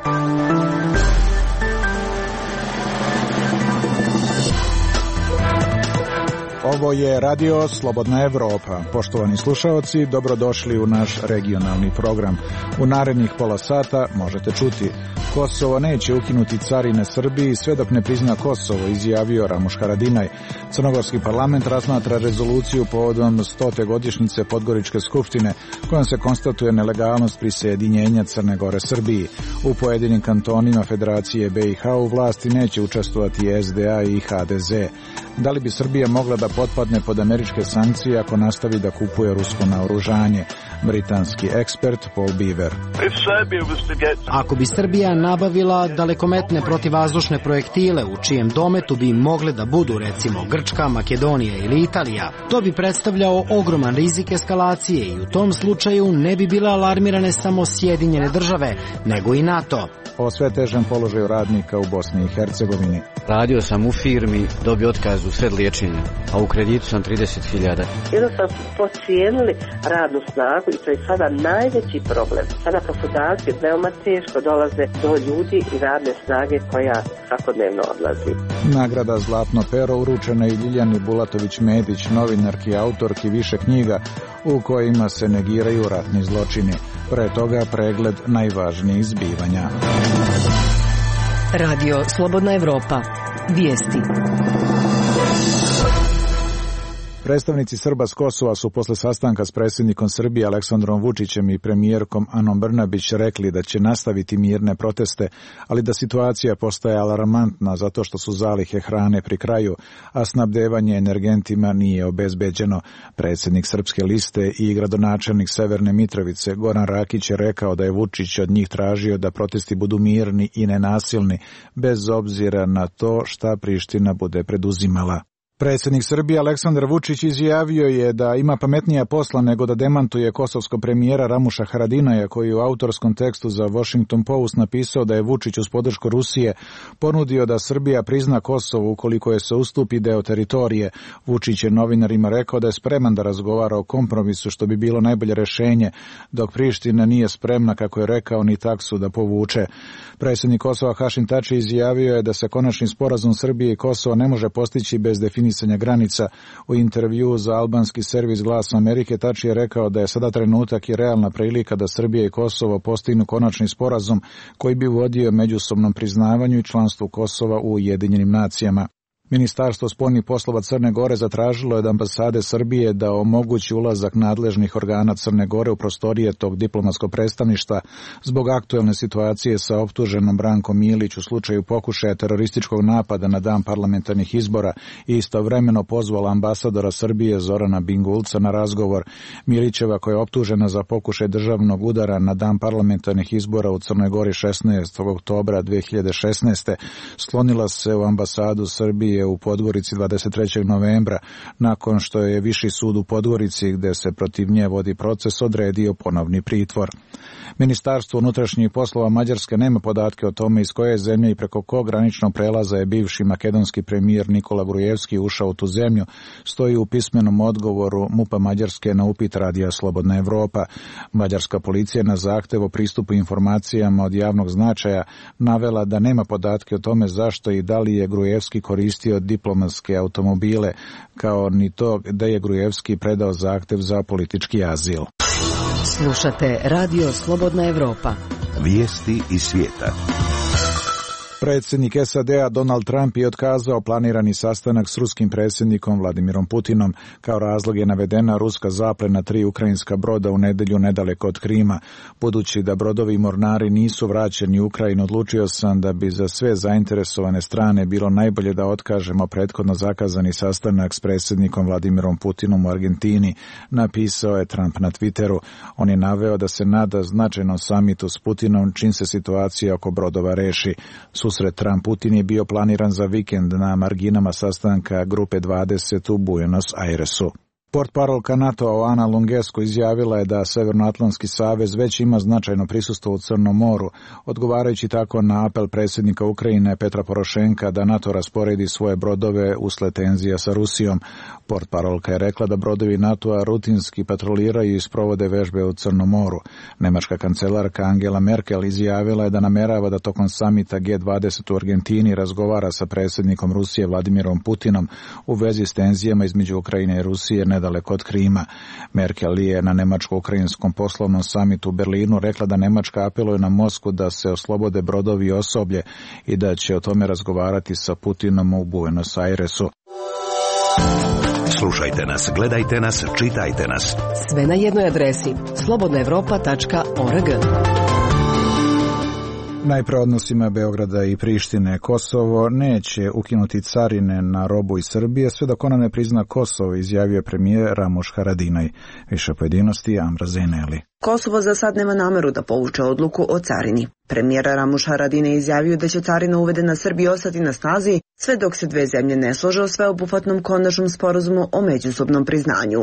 Ovo je Radio Slobodna Evropa. Poštovani slušaoci, dobrodošli u naš regionalni program. U narednih pola sata možete čuti: Kosovo neće ukinuti carine Srbiji sve dok ne prizna Kosovo, izjavio Ramuš Haradinaj. Crnogorski parlament razmatra rezoluciju povodom 100. godišnjice Podgoričke skupštine, kojom se konstatuje nelegalnost prisjedinjenja Crne Gore Srbiji. U pojedinim kantonima Federacije BiH u vlasti neće učestvovati SDA i HDZ. Da li bi Srbija mogla da potpadne pod američke sankcije ako nastavi da kupuje rusko naoružanje? Britanski ekspert Paul Beaver. Ako bi Srbija nabavila dalekometne protivvazdušne projektile u čijem dometu bi mogle da budu recimo Grčka, Makedonija ili Italija, to bi predstavljao ogroman rizik eskalacije i u tom slučaju ne bi bile alarmirane samo Sjedinjene države, nego i NATO. O sve težem položaju radnika u Bosni i Hercegovini. Radio sam u firmi, dobio otkaz u sred liječenja, a u kreditu sam 30.000. Jednostavno pocijenili radnu snagu i to je sada najveći problem. Sada poslodavci veoma teško dolaze do ljudi i radne snage koja svakodnevno odlazi. Nagrada Zlatno pero uručena i Ljiljani Bulatović-Medić, novinarki i autorki više knjiga u kojima se negiraju ratni zločini. Pre toga pregled najvažnijih zbivanja. Radio Slobodna Evropa. Vijesti. Predstavnici Srba s Kosova su posle sastanka s predsjednikom Srbije Aleksandrom Vučićem i premijerkom Anom Brnabić rekli da će nastaviti mirne proteste, ali da situacija postaje alarmantna zato što su zalihe hrane pri kraju, a snabdevanje energentima nije obezbeđeno. Predsjednik Srpske liste i gradonačelnik Severne Mitrovice Goran Rakić je rekao da je Vučić od njih tražio da protesti budu mirni i nenasilni, bez obzira na to šta Priština bude preduzimala. Predsjednik Srbije Aleksandar Vučić izjavio je da ima pametnija posla nego da demantuje kosovskog premijera Ramuša Haradinaja, koji u autorskom tekstu za Washington Post napisao da je Vučić uz podršku Rusije ponudio da Srbija prizna Kosovo ukoliko je se ustupi deo teritorije. Vučić je novinarima rekao da je spreman da razgovara o kompromisu, što bi bilo najbolje rešenje, dok Priština nije spremna, kako je rekao, ni taksu da povuče. Predsjednik Kosova Hašim Tači izjavio je da se konačni sporazum Srbije i Kosova ne može postići bez definisanja granica. U intervjuu za albanski servis Glas Amerike Tači je rekao da je sada trenutak i realna prilika da Srbija i Kosovo postignu konačni sporazum koji bi vodio međusobnom priznavanju i članstvu Kosova u Ujedinjenim nacijama. Ministarstvo spoljnih poslova Crne Gore zatražilo je od ambasade Srbije da omogući ulazak nadležnih organa Crne Gore u prostorije tog diplomatskog predstavništva zbog aktuelne situacije sa optuženom Brankom Milić u slučaju pokušaja terorističkog napada na dan parlamentarnih izbora i istovremeno pozvala ambasadora Srbije Zorana Bingulca na razgovor. Milićeva, koja je optužena za pokušaj državnog udara na dan parlamentarnih izbora u Crnoj Gori 16. oktobra 2016. sklonila se u ambasadu Srbije u Podgorici 23. novembra, nakon što je Viši sud u Podgorici, gde se protiv nje vodi proces, odredio ponovni pritvor. Ministarstvo unutrašnjih poslova Mađarske nema podatke o tome iz koje zemlje i preko kog graničnog prelaza je bivši makedonski premijer Nikola Grujevski ušao u tu zemlju, stoji u pismenom odgovoru MUP-a Mađarske na upit Radija Slobodna Evropa. Mađarska policija na zahtev o pristupu informacijama od javnog značaja navela da nema podatke o tome zašto i da li je Grujevski koristio diplomatske automobile, kao ni to da je Grujevski predao zahtev za politički azil. Slušate Radio Slobodna Evropa. Vijesti iz svijeta. Predsjednik SAD-a Donald Trump je otkazao planirani sastanak s ruskim predsjednikom Vladimirom Putinom. Kao razlog je navedena ruska zaplena 3 ukrajinska broda u nedjelju nedaleko od Krima. Budući da brodovi i mornari nisu vraćeni u Ukrajinu, odlučio sam da bi za sve zainteresovane strane bilo najbolje da otkažemo prethodno zakazani sastanak s predsjednikom Vladimirom Putinom u Argentini, napisao je Trump na Twitteru. On je naveo da se nada značajnom samitu s Putinom čim se situacija oko brodova reši. Susret Trump-Putin je bio planiran za vikend na marginama sastanka Grupe 20 u Buenos Airesu. Portparolka NATO-a Ana Lungescu izjavila je da Severnoatlantski savez već ima značajno prisustvo u Crnom moru, odgovarajući tako na apel predsjednika Ukrajine Petra Porošenka da NATO rasporedi svoje brodove usled tenzija sa Rusijom. Portparolka je rekla da brodovi NATO-a rutinski patroliraju i sprovode vežbe u Crnom moru. Nemačka kancelarka Angela Merkel izjavila je da namerava da tokom samita G20 u Argentini razgovara sa predsjednikom Rusije Vladimirom Putinom u vezi s tenzijama između Ukrajine i Rusije nedaleko od Krima. Merkel je na nemačko-ukrajinskom poslovnom samitu u Berlinu rekla da Nemačka apeluje na Moskvu da se oslobode brodovi i osoblje i da će o tome razgovarati sa Putinom u Buenos Airesu. Slušajte nas, gledajte nas, čitajte nas. Sve na jednoj adresi slobodnaevropa.org. Najpre odnosima Beograda i Prištine. Kosovo neće ukinuti carine na robu iz Srbije sve dok ona ne prizna Kosovo, izjavio premijer Ramuš Haradinaj. Više pojedinosti Amra Zeneli. Kosovo za sad nema nameru da povuče odluku o carini. Premijer Ramuš Haradinaj izjavio da će carina uvedena na Srbiji ostati na snazi sve dok se dve zemlje ne slože o sveobuhvatnom konačnom sporazumu o međusobnom priznanju.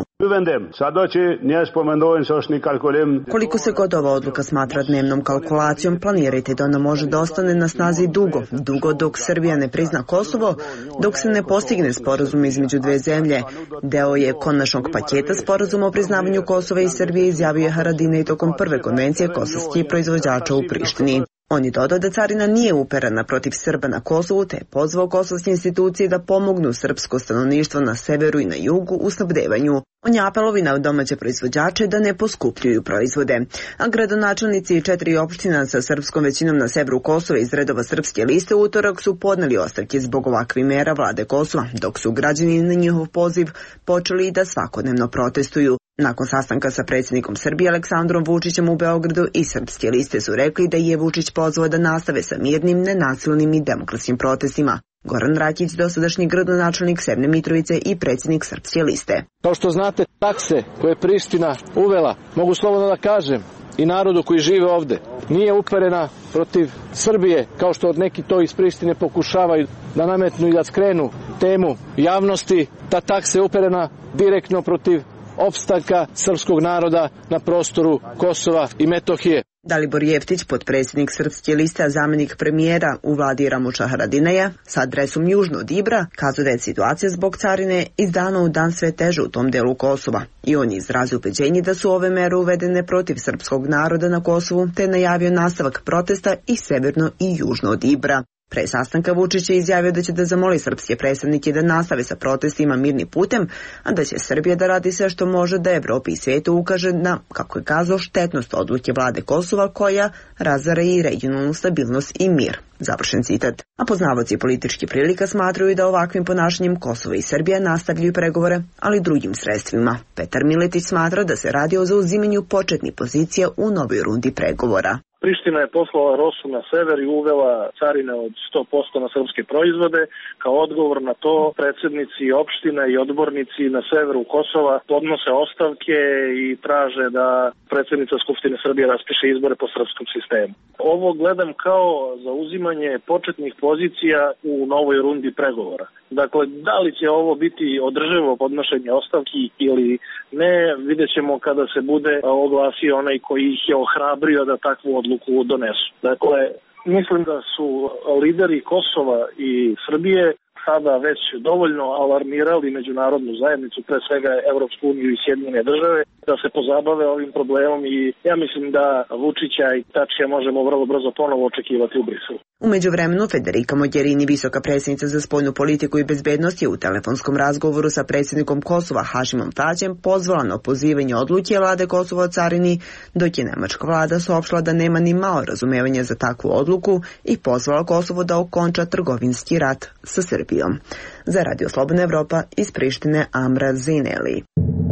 Koliko se god ova odluka smatra dnevnom kalkulacijom, planirajte da ona može da ostane na snazi dugo dok Srbija ne prizna Kosovo, dok se ne postigne sporazum između dve zemlje. Deo je konačnog paketa sporazuma o priznavanju Kosova i Srbije, izjavio Haradinaj tokom prve konvencije kosovskih proizvođača u Prištini. On je dodao da carina nije uperena protiv Srba na Kosovu, te je pozvao kosovske institucije da pomognu srpsko stanovništvo na severu i na jugu u snabdevanju. On je apelovao na domaće proizvođače da ne poskupljuju proizvode. A gradonačelnici 4 opština sa srpskom većinom na severu Kosova iz redova Srpske liste u utorak su podneli ostavke zbog ovakvih mera vlade Kosova, dok su građani na njihov poziv počeli da svakodnevno protestuju. Nakon sastanka sa predsjednikom Srbije Aleksandrom Vučićem u Beogradu i Srpske liste su rekli da je Vučić pozvao da nastave sa mirnim, nenasilnim i demokratskim protestima. Goran Rakić, dosadašnji gradonačelnik Severne Mitrovice i predsjednik Srpske liste. Kao što znate, takse koje je Priština uvela, mogu slobodno da kažem, i narodu koji žive ovde, nije uperena protiv Srbije, kao što neki to iz Prištine pokušavaju da nametnu i da skrenu temu javnosti. Ta taksa je uperena direktno protiv opstanka srpskog naroda na prostoru Kosova i Metohije. Dalibor Jeftić, potpredsjednik Srpske liste, a zamjenik premijera u vladi Ramuša Haradinaja, sa adresom južno od Ibra, kazao da je situacija zbog carine iz dana u dan sve teže u tom delu Kosova. I on je izrazio ubeđenje da su ove mere uvedene protiv srpskog naroda na Kosovu, te najavio nastavak protesta i severno i južno od Ibra. Pre sastanka Vučić je izjavio da će da zamoli srpske predstavnike da nastave sa protestima mirnim putem, a da će Srbija da radi sve što može da Evropi i svijetu ukaže na, kako je kazao, štetnost odluke vlade Kosova koja razara i regionalnu stabilnost i mir. Završen citat. A poznavaoci političkih prilika smatraju da ovakvim ponašanjem Kosovo i Srbija nastavljaju pregovore, ali drugim sredstvima. Petar Miletić smatra da se radi o zauzimanju početnih pozicija u novoj rundi pregovora. Priština je poslala Rosu na sever i uvela carine od 100% na srpske proizvode. Kao odgovor na to predsjednici opština i odbornici na severu Kosova podnose ostavke i traže da predsjednica Skupštine Srbije raspiše izbore po srpskom sistemu. Ovo gledam kao zauzimanje početnih pozicija u novoj rundi pregovora. Dakle, da li će ovo biti održivo podnošenje ostavki ili ne, vidjet ćemo kada se bude oglasio onaj koji ih je ohrabrio da takvu odluku donesu. Dakle, mislim da su lideri Kosova i Srbije sada već dovoljno alarmirali međunarodnu zajednicu, pre svega Evropsku uniju i Sjedinjene države, da se pozabave ovim problemom i ja mislim da Vučića i Tačija možemo vrlo brzo ponovo očekivati u Briselu. U međuvremenu Federica Mogherini, visoka predsjednica za spoljnu politiku i bezbednost, je u telefonskom razgovoru sa predsjednikom Kosova Hašimom Tačijem pozvala na opozivanje odluke vlade Kosova o carini, dok je nemačka vlada saopštila da nema ni malo razumevanja za takvu odluku i pozvala Kosovo da okonča trgovinski rat sa Srbijom. Za Radio Slobodna Evropa iz Prištine Amra Zeneli.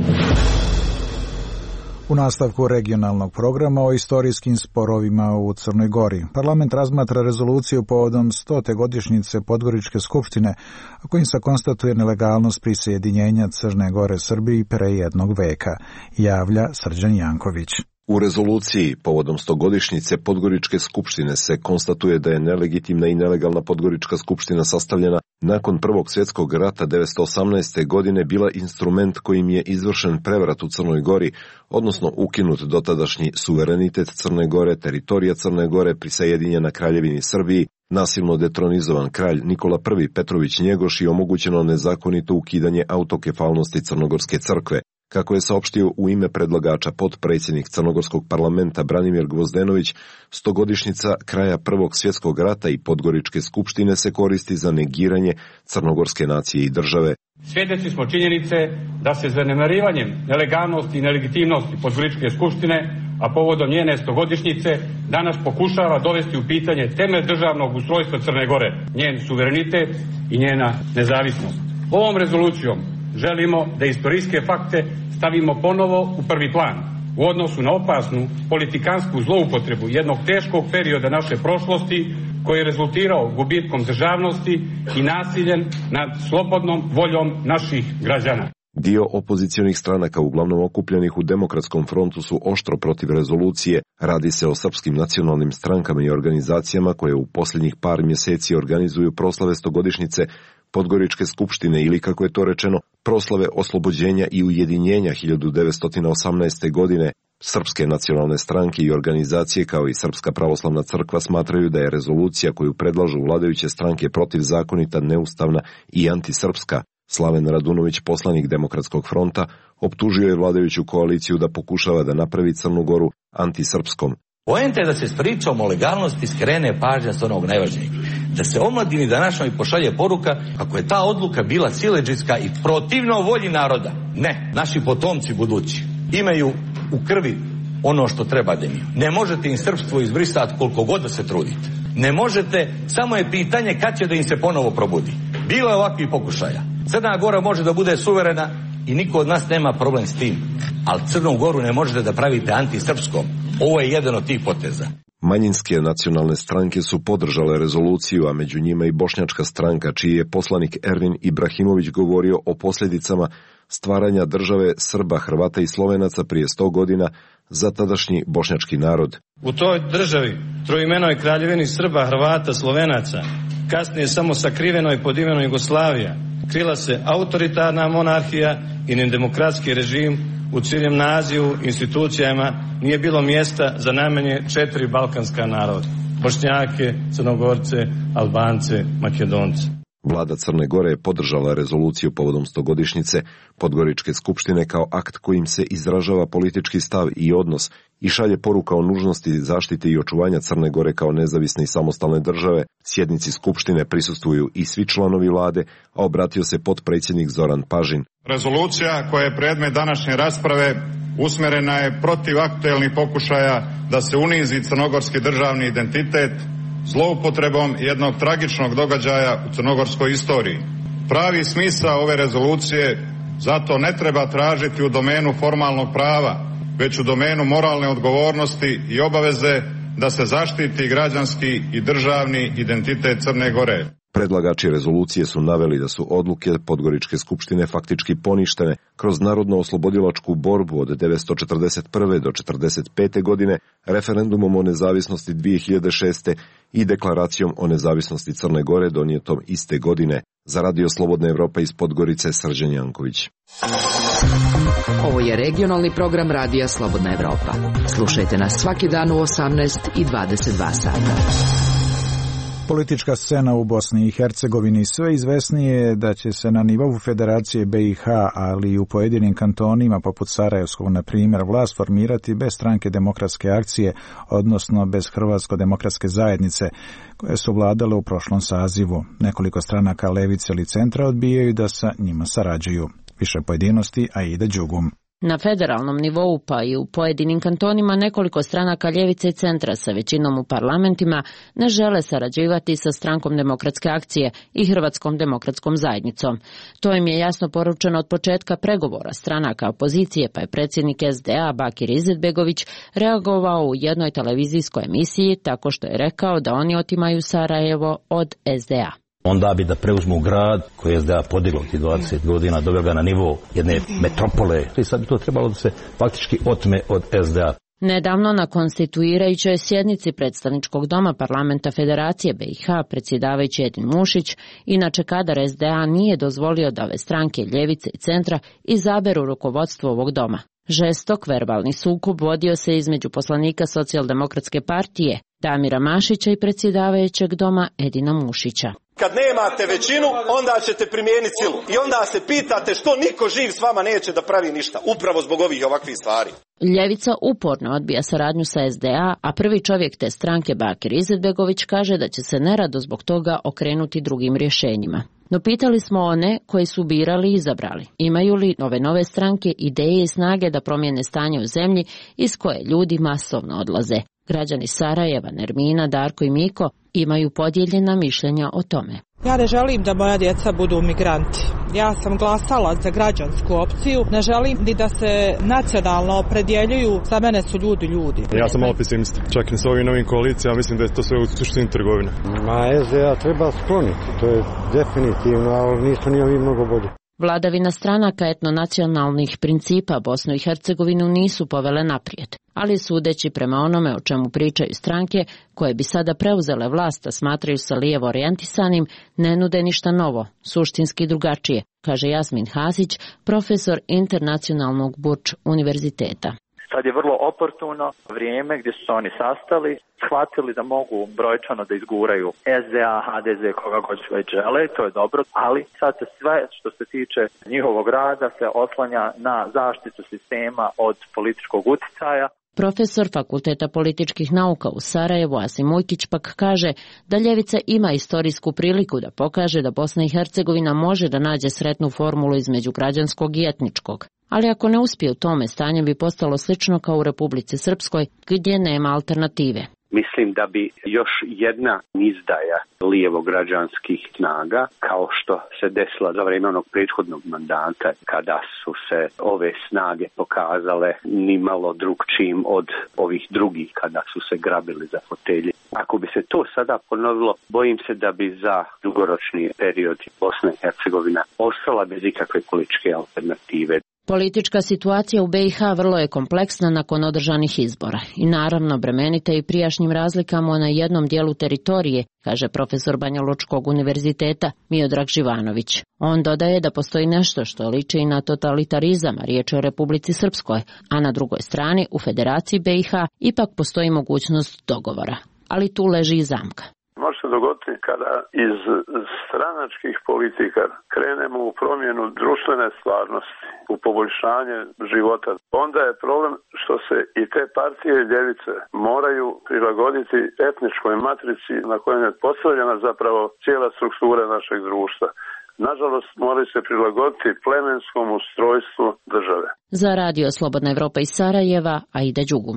U nastavku regionalnog programa o istorijskim sporovima u Crnoj Gori. Parlament razmatra rezoluciju povodom 100. godišnjice Podgoričke skupštine, a kojim se konstatuje nelegalnost prisjedinjenja Crne Gore Srbiji pre jednog veka, javlja Srđan Janković. U rezoluciji povodom 100-godišnjice Podgoričke skupštine se konstatuje da je nelegitimna i nelegalna Podgorička skupština sastavljena nakon Prvog svjetskog rata 1918. godine bila instrument kojim je izvršen prevrat u Crnoj Gori, odnosno ukinut dotadašnji suverenitet Crne Gore, teritorija Crne Gore prisajedinjena Kraljevini Srbiji, nasilno detronizovan kralj Nikola I Petrović Njegoš i omogućeno nezakonito ukidanje autokefalnosti Crnogorske crkve. Kako je saopštio u ime predlagača potpredsjednik Crnogorskog parlamenta Branimir Gvozdenović, 100-godišnjica kraja Prvog svjetskog rata i Podgoričke skupštine se koristi za negiranje crnogorske nacije i države. Svjedoci smo činjenice da se zanemarivanjem nelegalnosti i nelegitimnosti Podgoričke skupštine, a povodom njene 100-godišnjice, danas pokušava dovesti u pitanje temelj državnog ustrojstva Crne Gore, njen suverenitet i njena nezavisnost. Ovom rezolucijom želimo da istorijske fakte stavimo ponovo u prvi plan u odnosu na opasnu politikansku zloupotrebu jednog teškog perioda naše prošlosti koji je rezultirao gubitkom državnosti i nasiljem nad slobodnom voljom naših građana. Dio opozicionih stranaka, uglavnom okupljenih u Demokratskom frontu, su oštro protiv rezolucije. Radi se o srpskim nacionalnim strankama i organizacijama koje u posljednjih par mjeseci organizuju proslave 100-godišnjice Podgoričke skupštine ili, kako je to rečeno, proslave oslobođenja i ujedinjenja 1918. godine. Srpske nacionalne stranke i organizacije kao i Srpska pravoslavna crkva smatraju da je rezolucija koju predlažu vladajuće stranke protivzakonita, neustavna i antisrpska. Slaven Radunović, poslanik Demokratskog fronta, optužio je vladajuću koaliciju da pokušava da napravi Crnu Goru antisrpskom. Poenta je da se s pričom o legalnosti skrene pažnja s onog najvažnijeg. Da se omladini današnjoj pošalje poruka kako je ta odluka bila siledžijska i protivno volji naroda. Ne, naši potomci budući imaju u krvi ono što treba da imaju. Ne možete im srpstvo izbrisati koliko god da se trudite. Ne možete, samo je pitanje kad će da im se ponovo probudi. Bilo je ovakvih pokušaja. Crna Gora može da bude suverena i niko od nas nema problem s tim. Ali Crnu Goru ne možete da pravite antisrpskom. Ovo je jedan od tih poteza. Manjinske nacionalne stranke su podržale rezoluciju, a među njima i bošnjačka stranka, čiji je poslanik Ervin Ibrahimović govorio o posljedicama stvaranja države Srba, Hrvata i Slovenaca prije 100 godina za tadašnji bošnjački narod. U toj državi, troimenoj kraljevini Srba, Hrvata, Slovenaca, kasnije samo sakrivenoj pod imenom Jugoslavija, krila se autoritarna monarhija i nedemokratski režim u ciljem nazivu institucijama nije bilo mjesta za najmanje 4 balkanska naroda. Bošnjake, Crnogorce, Albance, Makedonce. Vlada Crne Gore je podržala rezoluciju povodom 100-godišnjice Podgoričke skupštine kao akt kojim se izražava politički stav i odnos i šalje poruka o nužnosti zaštite i očuvanja Crne Gore kao nezavisne i samostalne države. Sjednici skupštine prisustvuju i svi članovi vlade, a obratio se potpredsjednik Zoran Pažin. Rezolucija koja je predmet današnje rasprave usmjerena je protiv aktuelnih pokušaja da se unizi crnogorski državni identitet zloupotrebom jednog tragičnog događaja u crnogorskoj istoriji. Pravi smisao ove rezolucije zato ne treba tražiti u domenu formalnog prava, već u domenu moralne odgovornosti i obaveze da se zaštiti građanski i državni identitet Crne Gore. Predlagači rezolucije su naveli da su odluke Podgoričke skupštine faktički poništene kroz narodno-oslobodilačku borbu od 1941. do 1945. godine, referendumom o nezavisnosti 2006. i deklaracijom o nezavisnosti Crne Gore donijetom iste godine. Za Radio Slobodna Evropa iz Podgorice, Srđan Janković. Ovo je regionalni program Radija Slobodna Evropa. Slušajte nas svaki dan u 18 i 22 sata. Politička scena u Bosni i Hercegovini sve izvesnije je da će se na nivou Federacije BiH, ali i u pojedinim kantonima poput Sarajevskog, na primjer, vlast formirati bez stranke Demokratske akcije, odnosno bez Hrvatsko-demokratske zajednice, koje su vladale u prošlom sazivu. Nekoliko stranaka levice ili centra odbijaju da sa njima sarađuju. Više pojedinosti, Aida Đugum. Na federalnom nivou pa i u pojedinim kantonima nekoliko stranaka ljevice i centra sa većinom u parlamentima ne žele sarađivati sa strankom Demokratske akcije i Hrvatskom demokratskom zajednicom. To im je jasno poručeno od početka pregovora stranaka opozicije, pa je predsjednik SDA Bakir Izetbegović reagovao u jednoj televizijskoj emisiji tako što je rekao da oni otimaju Sarajevo od SDA. Onda bi da preuzmu grad koji je SDA podiglo ti 20 godina, doveo ga na nivo jedne metropole. I sad bi to trebalo da se faktički otme od SDA. Nedavno na konstituirajućoj sjednici predstavničkog doma parlamenta Federacije BiH predsjedavajući Edin Mušić, inače kadar SDA, nije dozvolio da ove stranke ljevice i centra izaberu rukovodstvo ovog doma. Žestok verbalni sukob vodio se između poslanika Socijaldemokratske partije Damira Mašića i predsjedavajućeg doma Edina Mušića. Kad nemate većinu, onda ćete primijeniti silu. I onda se pitate što niko živ s vama neće da pravi ništa, upravo zbog ovih ovakvih stvari. Ljevica uporno odbija saradnju sa SDA, a prvi čovjek te stranke Bakir Izetbegović kaže da će se nerado zbog toga okrenuti drugim rješenjima. No pitali smo one koji su birali i izabrali. Imaju li ove nove stranke ideje i snage da promijene stanje u zemlji iz koje ljudi masovno odlaze? Građani Sarajeva, Nermina, Darko i Miko imaju podijeljena mišljenja o tome. Ja ne želim da moja djeca budu migranti. Ja sam glasala za građansku opciju. Ne želim ni da se nacionalno opredjeljuju. Za mene su ljudi. Ja sam malo pesimista. Čak i s ovim novim koalicijama mislim da je to sve u suštini trgovina. SDA treba skloniti. To je definitivno, ali nisu ni ovi mnogo bolji. Vladavina stranaka etnonacionalnih principa Bosnu i Hercegovinu nisu povele naprijed, ali sudeći prema onome o čemu pričaju stranke koje bi sada preuzele vlast, a smatraju se lijevo orijentisanim, ne nude ništa novo, suštinski drugačije, kaže Jasmin Hasić, profesor Internacionalnog Burč univerziteta. Sad je vrlo oportuno vrijeme gdje su se oni sastali, shvatili da mogu brojčano da izguraju SDA, HDZ, koga god već žele, to je dobro, ali sad se sve što se tiče njihovog rada se oslanja na zaštitu sistema od političkog utjecaja. Profesor Fakulteta političkih nauka u Sarajevu Asim Ujkić pak kaže da ljevica ima istorijsku priliku da pokaže da Bosna i Hercegovina može da nađe sretnu formulu između građanskog i etničkog. Ali ako ne uspije u tome, stanje bi postalo slično kao u Republici Srpskoj, gdje nema alternative. Mislim da bi još jedna izdaja lijevo-građanskih snaga, kao što se desila za vrijeme onog prethodnog mandata, kada su se ove snage pokazale nimalo drugčijim od ovih drugih, kada su se grabili za fotelje. Ako bi se to sada ponovilo, bojim se da bi za dugoročni period Bosna i Hercegovina ostala bez ikakve političke alternative. Politička situacija u BiH vrlo je kompleksna nakon održanih izbora i naravno bremenita i prijašnjim razlikama na jednom dijelu teritorije, kaže profesor Banja Lučkog univerziteta Miodrag Živanović. On dodaje da postoji nešto što liči i na totalitarizam, a riječ je o Republici Srpskoj, a na drugoj strani u Federaciji BiH ipak postoji mogućnost dogovora. Ali tu leži i zamka. Može se dogoditi kada iz stranačkih politika krenemo u promjenu društvene stvarnosti, u poboljšanje života. Onda je problem što se i te partije ljevice moraju prilagoditi etničkoj matrici na kojoj je postavljena zapravo cijela struktura našeg društva. Nažalost, moraju se prilagoditi plemenskom ustrojstvu države. Za Radio Slobodna Evropa iz Sarajeva, Aida Đugum.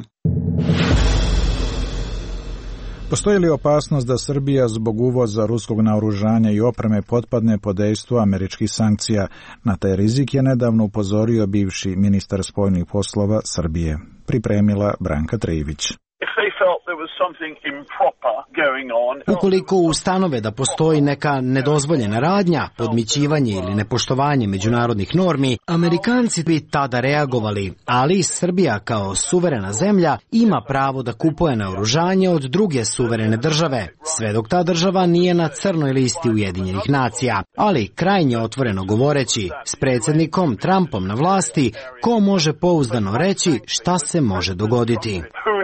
Postoji li opasnost da Srbija zbog uvoza ruskog naoružanja i opreme potpadne pod dejstvo američkih sankcija? Na taj rizik je nedavno upozorio bivši ministar spoljnih poslova Srbije. Pripremila Branka Trijević. Ukoliko ustanove da postoji neka nedozvoljena radnja, podmićivanje ili nepoštovanje međunarodnih normi, Amerikanci bi tada reagovali, ali Srbija kao suverena zemlja ima pravo da kupuje naoružanje od druge suverene države, sve dok ta država nije na crnoj listi Ujedinjenih nacija. Ali krajnje otvoreno govoreći, s predsjednikom Trumpom na vlasti, ko može pouzdano reći šta se može dogoditi?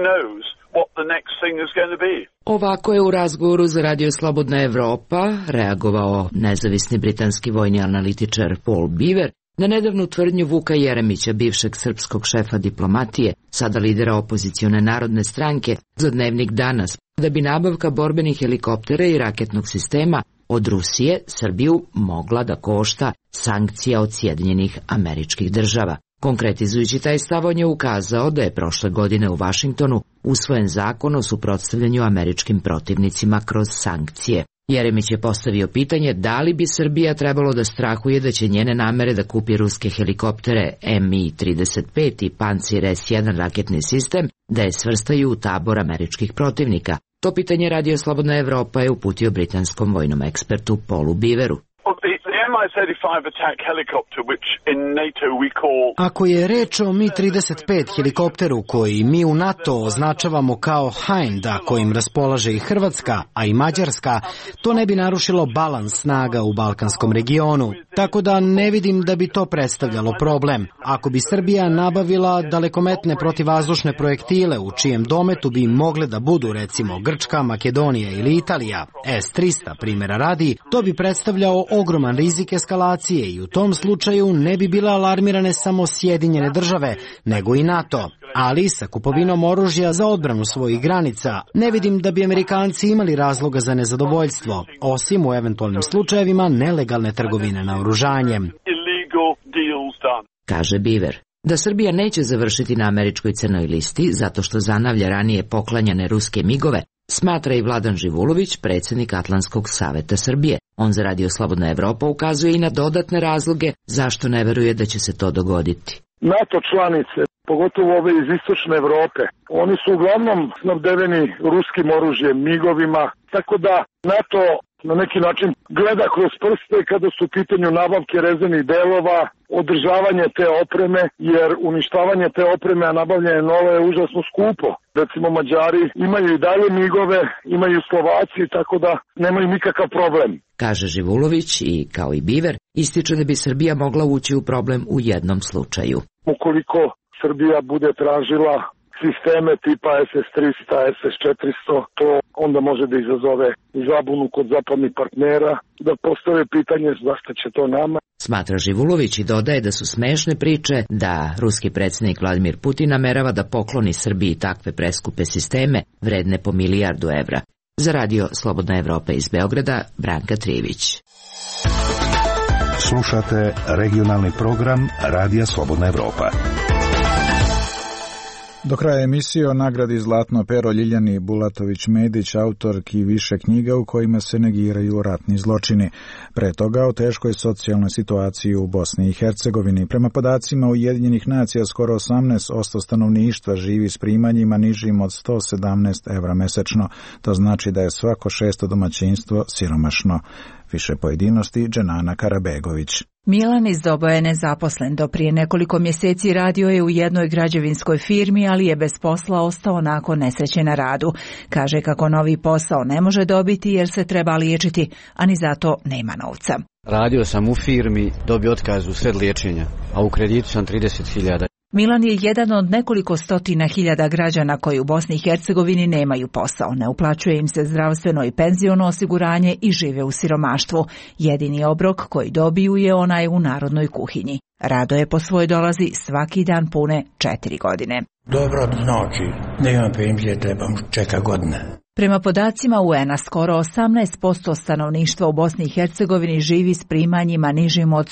Ovako je u razgovoru za Radio Slobodna Evropa reagovao nezavisni britanski vojni analitičar Paul Beaver na nedavnu tvrdnju Vuka Jeremića, bivšeg srpskog šefa diplomatije, sada lidera opozicione Narodne stranke, za Dnevnik Danas, da bi nabavka borbenih helikoptera i raketnog sistema od Rusije Srbiju mogla da košta sankcija od Sjedinjenih Američkih Država. Konkretizujući taj stav, on je ukazao da je prošle godine u Vašingtonu usvojen zakon o suprotstavljanju američkim protivnicima kroz sankcije. Jeremić je postavio pitanje da li bi Srbija trebalo da strahuje da će njene namere da kupi ruske helikoptere Mi-35 i Pancir S-1 raketni sistem da je svrstaju u tabor američkih protivnika. To pitanje Radio Slobodna Evropa je uputio britanskom vojnom ekspertu Paulu Beaveru. Mi-35 attack helicopter, which in NATO we call... Ako je reč o Mi-35 helikopteru koji mi u NATO označavamo kao Hind, a kojim raspolaže i Hrvatska, a i Mađarska, to ne bi narušilo balans snaga u balkanskom regionu. Tako da ne vidim da bi to predstavljalo problem. Ako bi Srbija nabavila dalekometne protivvazdušne projektile u čijem dometu bi mogle da budu recimo Grčka, Makedonija ili Italija, S-300 primjera radi, to bi predstavljao ogroman rizik eskalacije i u tom slučaju ne bi bile alarmirane samo Sjedinjene države, nego i NATO. Ali sa kupovinom oružja za odbranu svojih granica ne vidim da bi Amerikanci imali razloga za nezadovoljstvo, osim u eventualnim slučajevima nelegalne trgovine naoružanjem. Kaže Biver da Srbija neće završiti na američkoj crnoj listi zato što zanavlja ranije poklanjane ruske migove, smatra i Vladan Živulović, predsjednik Atlantskog saveta Srbije. On za Radio Slobodna Evropa ukazuje i na dodatne razloge zašto ne veruje da će se to dogoditi. NATO članice, pogotovo ove iz istočne Evrope, oni su uglavnom snabdeveni ruskim oružjem, migovima, tako da NATO na neki način gleda kroz prste kada su u pitanju nabavke rezervnih delova, održavanje te opreme, jer uništavanje te opreme, a nabavljanje nove je užasno skupo. Recimo Mađari imaju i dalje migove, imaju Slovaci, tako da nemaju nikakav problem. Kaže Živulović i, kao i Biver, ističe da bi Srbija mogla ući u problem u jednom slučaju. Ukoliko Srbija bude tražila sisteme tipa SS-300, SS-400, to onda može da izazove zabunu kod zapadnih partnera, da postave pitanje zašto će to nama. Smatra Živulović i dodaje da su smešne priče da ruski predsjednik Vladimir Putin namerava da pokloni Srbiji takve preskupe sisteme vredne po $1 milijardu. Za Radio Slobodna Evropa iz Beograda, Branka Trijević. Slušate regionalni program Radija Slobodna Evropa. Do kraja emisije o nagradi Zlatno pero Ljiljani Bulatović-Medić, autorki više knjiga u kojima se negiraju ratni zločini. Pre toga o teškoj socijalnoj situaciji u Bosni i Hercegovini. Prema podacima Ujedinjenih nacija, skoro 18% stanovništva živi s primanjima nižim od €117 mesečno. To znači da je svako 6. domaćinstvo siromašno. Više pojedinosti Dženana Karabegović. Milan iz Doboja je nezaposlen. Do prije nekoliko mjeseci radio je u jednoj građevinskoj firmi, ali je bez posla ostao nakon nesreće na radu. Kaže kako novi posao ne može dobiti jer se treba liječiti, a ni zato nema novca. Radio sam u firmi, dobio otkaz u sred liječenja, a u kreditu sam 30.000. Milan je jedan od nekoliko stotina hiljada građana koji u Bosni i Hercegovini nemaju posao. Ne uplaćuje im se zdravstveno i penziono osiguranje i žive u siromaštvu. Jedini obrok koji dobiju je onaj u narodnoj kuhinji. Radoje po svoj dolazi svaki dan pune 4 godine. Dobro, znači, nemam penzije, trebam čeka godine. Prema podacima UN-a, skoro 18% stanovništva u Bosni i Hercegovini živi s primanjima nižim od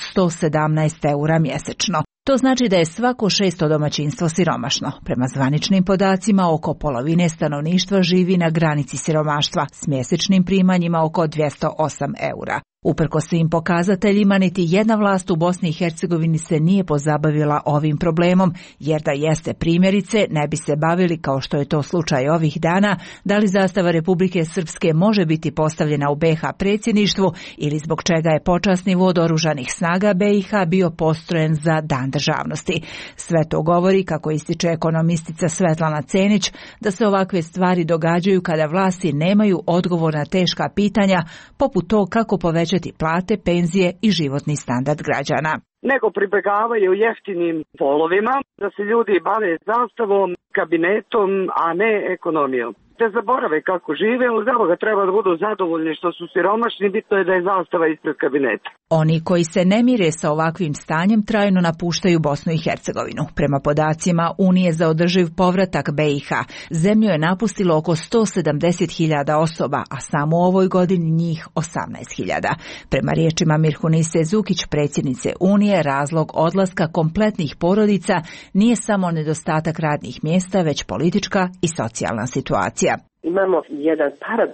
€117 mjesečno. To znači da je svako 6. domaćinstvo siromašno. Prema zvaničnim podacima, oko polovine stanovništva živi na granici siromaštva s mjesečnim primanjima oko €208. Uprkos svim pokazateljima, niti jedna vlast u Bosni i Hercegovini se nije pozabavila ovim problemom, jer da jeste primjerice, ne bi se bavili, kao što je to slučaj ovih dana, da li zastava Republike Srpske može biti postavljena u BiH predsjedništvu ili zbog čega je počasni vod oružanih snaga BiH bio postrojen za Dan državnosti. Sve to govori, kako ističe ekonomistica Svetlana Cenić, da se ovakve stvari događaju kada vlasti nemaju odgovor na teška pitanja, poput to kako povećati plate, penzije i životni standard građana. Nego pribegavaju jeftinim polovima, da se ljudi bave zastavom, kabinetom, a ne ekonomijom. Da zaborave kako žive, ali zaboga treba da budu zadovoljni što su siromašni, bitno je da je zastava ispred kabineta. Oni koji se ne mire sa ovakvim stanjem trajno napuštaju Bosnu i Hercegovinu. Prema podacima Unije za održiv povratak BiH, zemlju je napustilo oko 170.000 osoba, a samo u ovoj godini njih 18.000. Prema riječima Mirhunise Zukić, predsjednice Unije, razlog odlaska kompletnih porodica nije samo nedostatak radnih mjesta, već politička i socijalna situacija. Imamo jedan paradoks.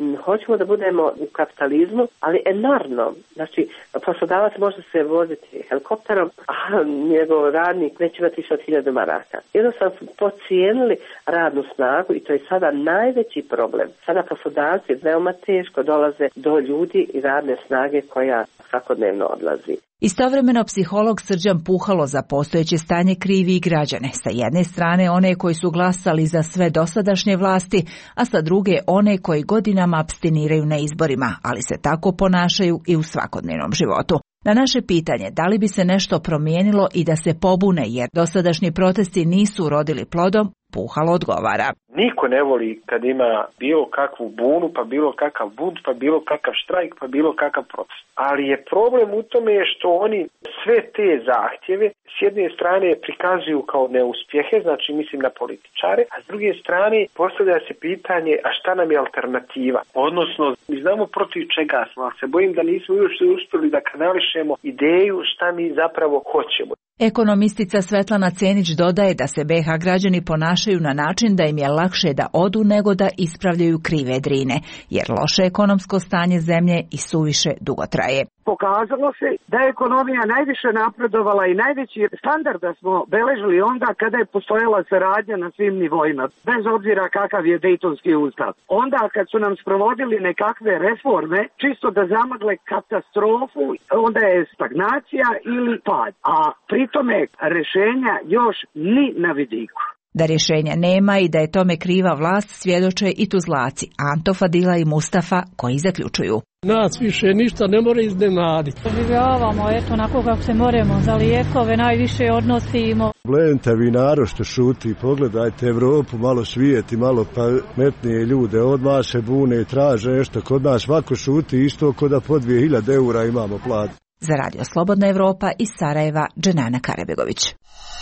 hoćemo da budemo u kapitalizmu, ali enormno. Znači, poslodavac može se voziti helikopterom, a njegov radnik neće imati više od 1000 maraka. Jednostavno su pocijenili radnu snagu i to je sada najveći problem. Sada poslodavci veoma teško dolaze do ljudi i radne snage koja svakodnevno odlazi. Istovremeno psiholog Srđan Puhalo za postojeće stanje krivi i građane. Sa jedne strane one koji su glasali za sve dosadašnje vlasti, a sa druge one koji godinama apstiniraju na izborima, ali se tako ponašaju i u svakodnevnom životu. Na naše pitanje da li bi se nešto promijenilo i da se pobune jer dosadašnji protesti nisu urodili plodom, Puhalo odgovara. Niko ne voli kad ima bilo kakvu bunu, pa bilo kakav bunt, pa bilo kakav štrajk, pa bilo kakav protest. Ali je problem u tome što oni sve te zahtjeve s jedne strane prikazuju kao neuspjehe, znači mislim na političare, a s druge strane postavlja se pitanje a šta nam je alternativa? Odnosno, mi znamo protiv čega smo, ali se bojim da nismo još uspjeli da kanališemo ideju šta mi zapravo hoćemo. Ekonomistica Svetlana Cenić dodaje da se BiH građani ponašaju na način da im je lakše da odu nego da ispravljaju krive drine, jer loše ekonomsko stanje zemlje i suviše dugo traje. Pokazalo se da je ekonomija najviše napredovala i najveći standarda smo beležili onda kada je postojala saradnja na svim nivoima, bez obzira kakav je Dejtonski ustav. Onda kad su nam sprovodili nekakve reforme, čisto da zamagle katastrofu, onda je stagnacija ili pad, a pritome rješenja još ni na vidiku. Da rješenja nema i da je tome kriva vlast svjedoče i Tuzlaci, Anto, Fadila i Mustafa, koji zaključuju. Nas više ništa ne more iznenaditi. Življavamo, eto, onako kako se moremo, za lijekove najviše odnosimo. Gledajte vi narod što šuti, pogledajte Evropu, malo svijeti, malo pametnije ljude, odmah se bune i traže nešto, kod nas svako šuti isto kod da po 2000 eura imamo plat. Za Radio Slobodna Evropa iz Sarajeva, Dženana Karabegović.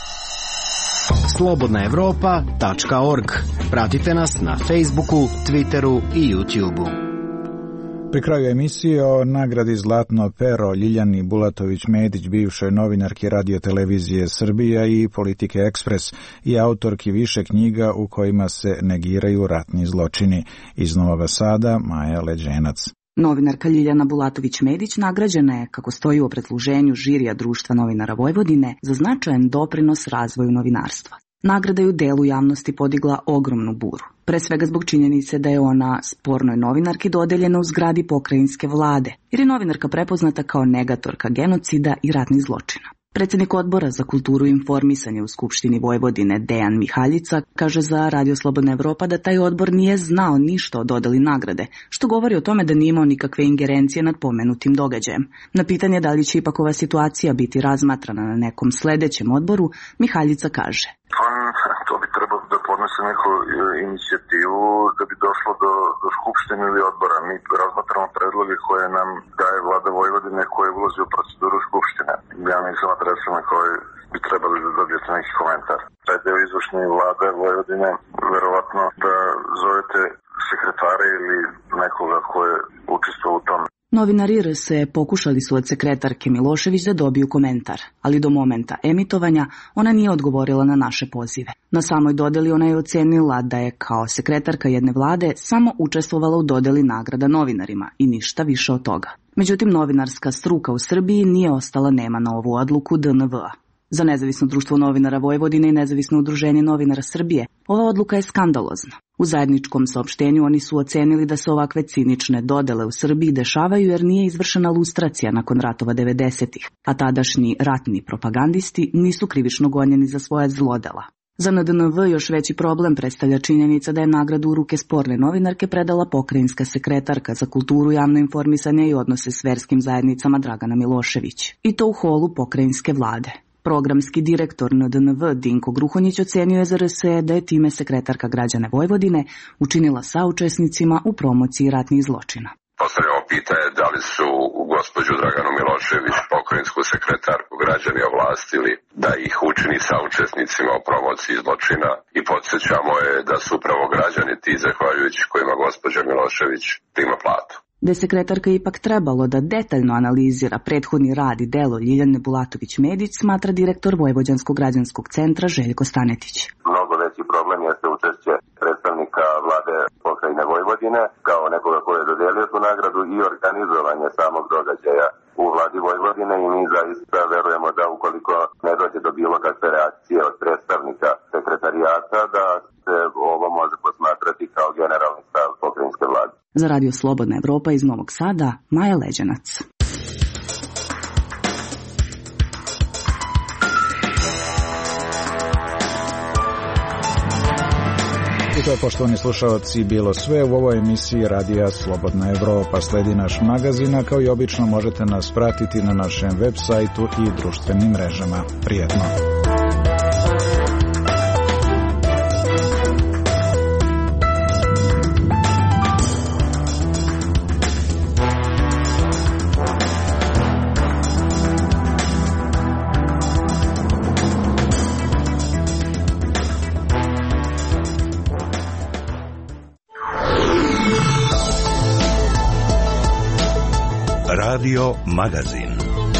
slobodnaevropa.org. Pratite nas na Facebooku, Twitteru i YouTubeu. Pri kraju emisije o nagradi Zlatno pero Ljiljani Bulatović-Medić, bivšoj novinarki Radio-televizije Srbija i Politike Ekspres i autorki više knjiga u kojima se negiraju ratni zločini. Iz Novog Sada, Maja Leđenac. Novinarka Ljiljana Bulatović-Medić nagrađena je, kako stoji u obrazloženju žirija Društva novinara Vojvodine, za značajan doprinos razvoju novinarstva. Nagrada je u delu javnosti podigla ogromnu buru, pre svega zbog činjenice da je ona spornoj novinarki dodeljena u zgradi pokrajinske vlade, jer je novinarka prepoznata kao negatorka genocida i ratnih zločina. Predsjednik Odbora za kulturu i informisanje u Skupštini Vojvodine Dejan Mihaljica kaže za Radio Slobodna Evropa da taj odbor nije znao ništa o dodeli nagrade, što govori o tome da nije imao nikakve ingerencije nad pomenutim događajem. Na pitanje da li će ipak ova situacija biti razmatrana na nekom sljedećem odboru, Mihaljica kaže: To bi trebalo da podnese neku inicijativu da bi došlo do Skupštine ili odbora. Mi razmatramo predloge koje nam daje vlada Vojvodine koje ulazi u proceduru Skupštine. Ja nisam adresa na kojoj bi trebali da dobijete neki komentar. Taj deo izvršne vlade Vojvodine, verovatno da zovete sekretare ili nekoga ko je učestvovao u tome. Novinari RS pokušali su od sekretarke Milošević da dobiju komentar, ali do momenta emitovanja ona nije odgovorila na naše pozive. Na samoj dodeli ona je ocenila da je kao sekretarka jedne vlade samo učestvovala u dodeli nagrada novinarima i ništa više od toga. Međutim, novinarska struka u Srbiji nije ostala nema na ovu odluku DNV-a. Za Nezavisno društvo novinara Vojvodine i Nezavisno udruženje novinara Srbije ova odluka je skandalozna. U zajedničkom saopštenju oni su ocenili da se ovakve cinične dodele u Srbiji dešavaju jer nije izvršena lustracija nakon ratova 90-ih, a tadašnji ratni propagandisti nisu krivično gonjeni za svoje zlodela. Za NDNV još veći problem predstavlja činjenica da je nagradu u ruke sporne novinarke predala pokrajinska sekretarka za kulturu, javno informisanje i odnose s verskim zajednicama Dragana Milošević. I to u holu pokrajinske vlade. Programski direktor NDNV Dinko Gruhonjić ocenio je za RS da je time sekretarka građane Vojvodine učinila saučesnicima u promociji ratnih zločina. Postavljamo pitanje da li su gospođu Draganu Milošević, pokrajinsku sekretarku, građani ovlastili da ih učini saučesnicima u promociji zločina i podsjećamo je da su upravo građani ti zahvaljujući kojima gospođa Milošević prima platu. Da je sekretarka ipak trebalo da detaljno analizira prethodni rad i delo Ljiljane Bulatović-Medić, smatra direktor Vojvođanskog građanskog centra Željko Stanetić. Mnogo veći problem je učešće predstavnika vlade pokrajine Vojvodine, kao nekoga ko je dodelio tu nagradu, i organizovanje samog događaja u vladi Vojvodine, i mi zaista verujemo da ukoliko ne dođe do bilo kakve reakcije od predstavnika sekretarijata, da se ovo može posmatrati kao generalni stav pokrajinske vlade. Za Radio Slobodna Evropa iz Novog Sada, Maja Leđanac. I to je, poštovani slušalci, bilo sve u ovoj emisiji Radija Slobodna Evropa. Sledi naš magazin, a kao i obično možete nas pratiti na našem web sajtu i društvenim mrežama. Prijetno! Radio Magazin.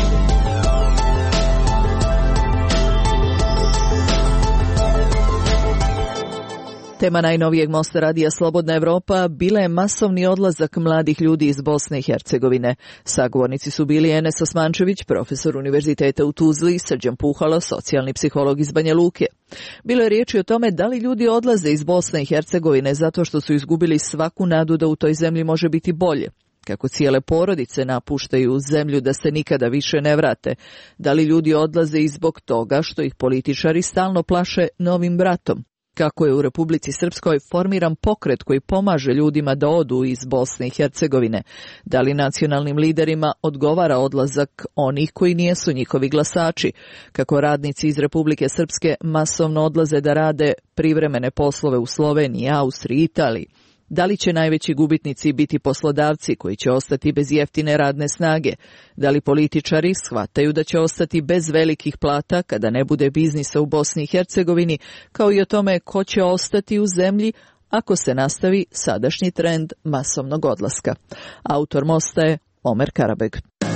Tema najnovijeg mosta Radija Slobodna Evropa bila je masovni odlazak mladih ljudi iz Bosne i Hercegovine. Sagovornici su bili Enes Osmančević, profesor Univerziteta u Tuzli, Srđan Puhalo, socijalni psiholog iz Banja Luke. Bilo je riječi o tome da li ljudi odlaze iz Bosne i Hercegovine zato što su izgubili svaku nadu da u toj zemlji može biti bolje. Kako cijele porodice napuštaju zemlju da se nikada više ne vrate, da li ljudi odlaze i zbog toga što ih političari stalno plaše novim bratom. Kako je u Republici Srpskoj formiran pokret koji pomaže ljudima da odu iz Bosne i Hercegovine, da li nacionalnim liderima odgovara odlazak onih koji nijesu njihovi glasači, kako radnici iz Republike Srpske masovno odlaze da rade privremene poslove u Sloveniji, Austriji, Italiji. Da li će najveći gubitnici biti poslodavci koji će ostati bez jeftine radne snage? Da li političari shvataju da će ostati bez velikih plata kada ne bude biznisa u Bosni i Hercegovini, kao i o tome ko će ostati u zemlji ako se nastavi sadašnji trend masovnog odlaska? Autor mosta je Omer Karabeg.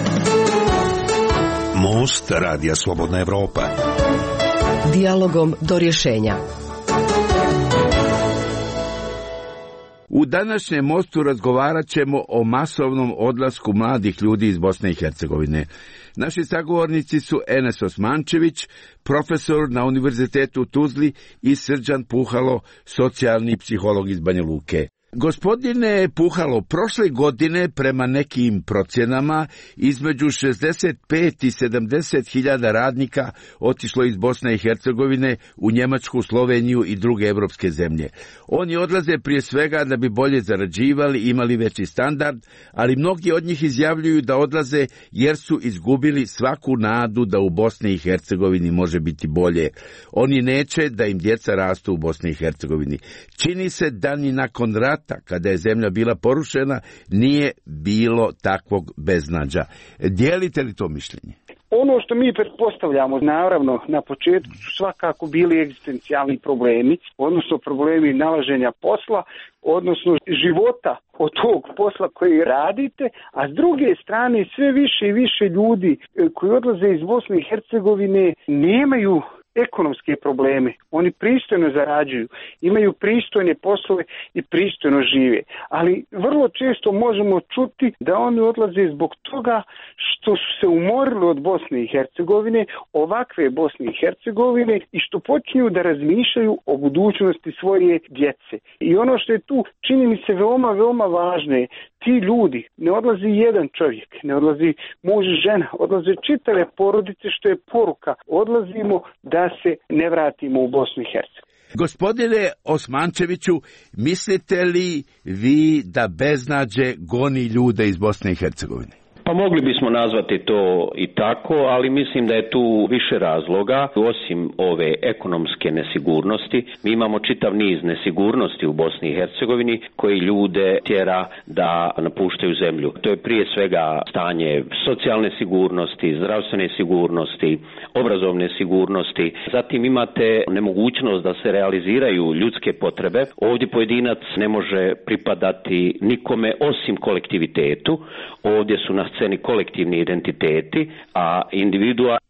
Most Radija Slobodna Evropa. Dijalogom do rješenja. U današnjem mostu razgovarat ćemo o masovnom odlasku mladih ljudi iz Bosne i Hercegovine. Naši sagovornici su Enes Osmančević, profesor na Univerzitetu u Tuzli, i Srđan Puhalo, socijalni psiholog iz Banja Luke. Gospodine Puhalo, prošle godine prema nekim procjenama između 65 i 70 hiljada radnika otišlo iz Bosne i Hercegovine u Njemačku, Sloveniju i druge evropske zemlje. Oni odlaze prije svega da bi bolje zarađivali, imali veći standard, ali mnogi od njih izjavljuju da odlaze jer su izgubili svaku nadu da u Bosni i Hercegovini može biti bolje. Oni neće da im djeca rastu u Bosni i Hercegovini. Čini se da ni nakon rata, kada je zemlja bila porušena, nije bilo takvog beznađa. Dijelite li to mišljenje? Ono što mi pretpostavljamo, naravno, na početku su svakako bili egzistencijalni problemi, odnosno problemi nalaženja posla, odnosno života od tog posla koji radite, a s druge strane sve više i više ljudi koji odlaze iz Bosne i Hercegovine nemaju ekonomske probleme. Oni pristojno zarađuju, imaju pristojne poslove i pristojno žive. Ali vrlo često možemo čuti da oni odlaze zbog toga što su se umorili od Bosne i Hercegovine, ovakve Bosne i Hercegovine, i što počinju da razmišljaju o budućnosti svoje djece. I ono što je tu, čini mi se veoma, veoma važno je, ti ljudi, ne odlazi jedan čovjek, ne odlazi muž i žena, odlaze čitave porodice, što je poruka. Odlazimo da se ne vratimo u Bosnu i Hercegovinu. Gospodine Osmančeviću, mislite li vi da beznađe goni ljude iz Bosne i Hercegovine? Pa mogli bismo nazvati to i tako, ali mislim da je tu više razloga. Osim ove ekonomske nesigurnosti, mi imamo čitav niz nesigurnosti u Bosni i Hercegovini koji ljude tjera da napuštaju zemlju. To je prije svega stanje socijalne sigurnosti, zdravstvene sigurnosti, obrazovne sigurnosti. Zatim imate nemogućnost da se realiziraju ljudske potrebe. Ovdje pojedinac ne može pripadati nikome osim kolektivitetu. Ovdje su na sceni kolektivni identiteti, a individua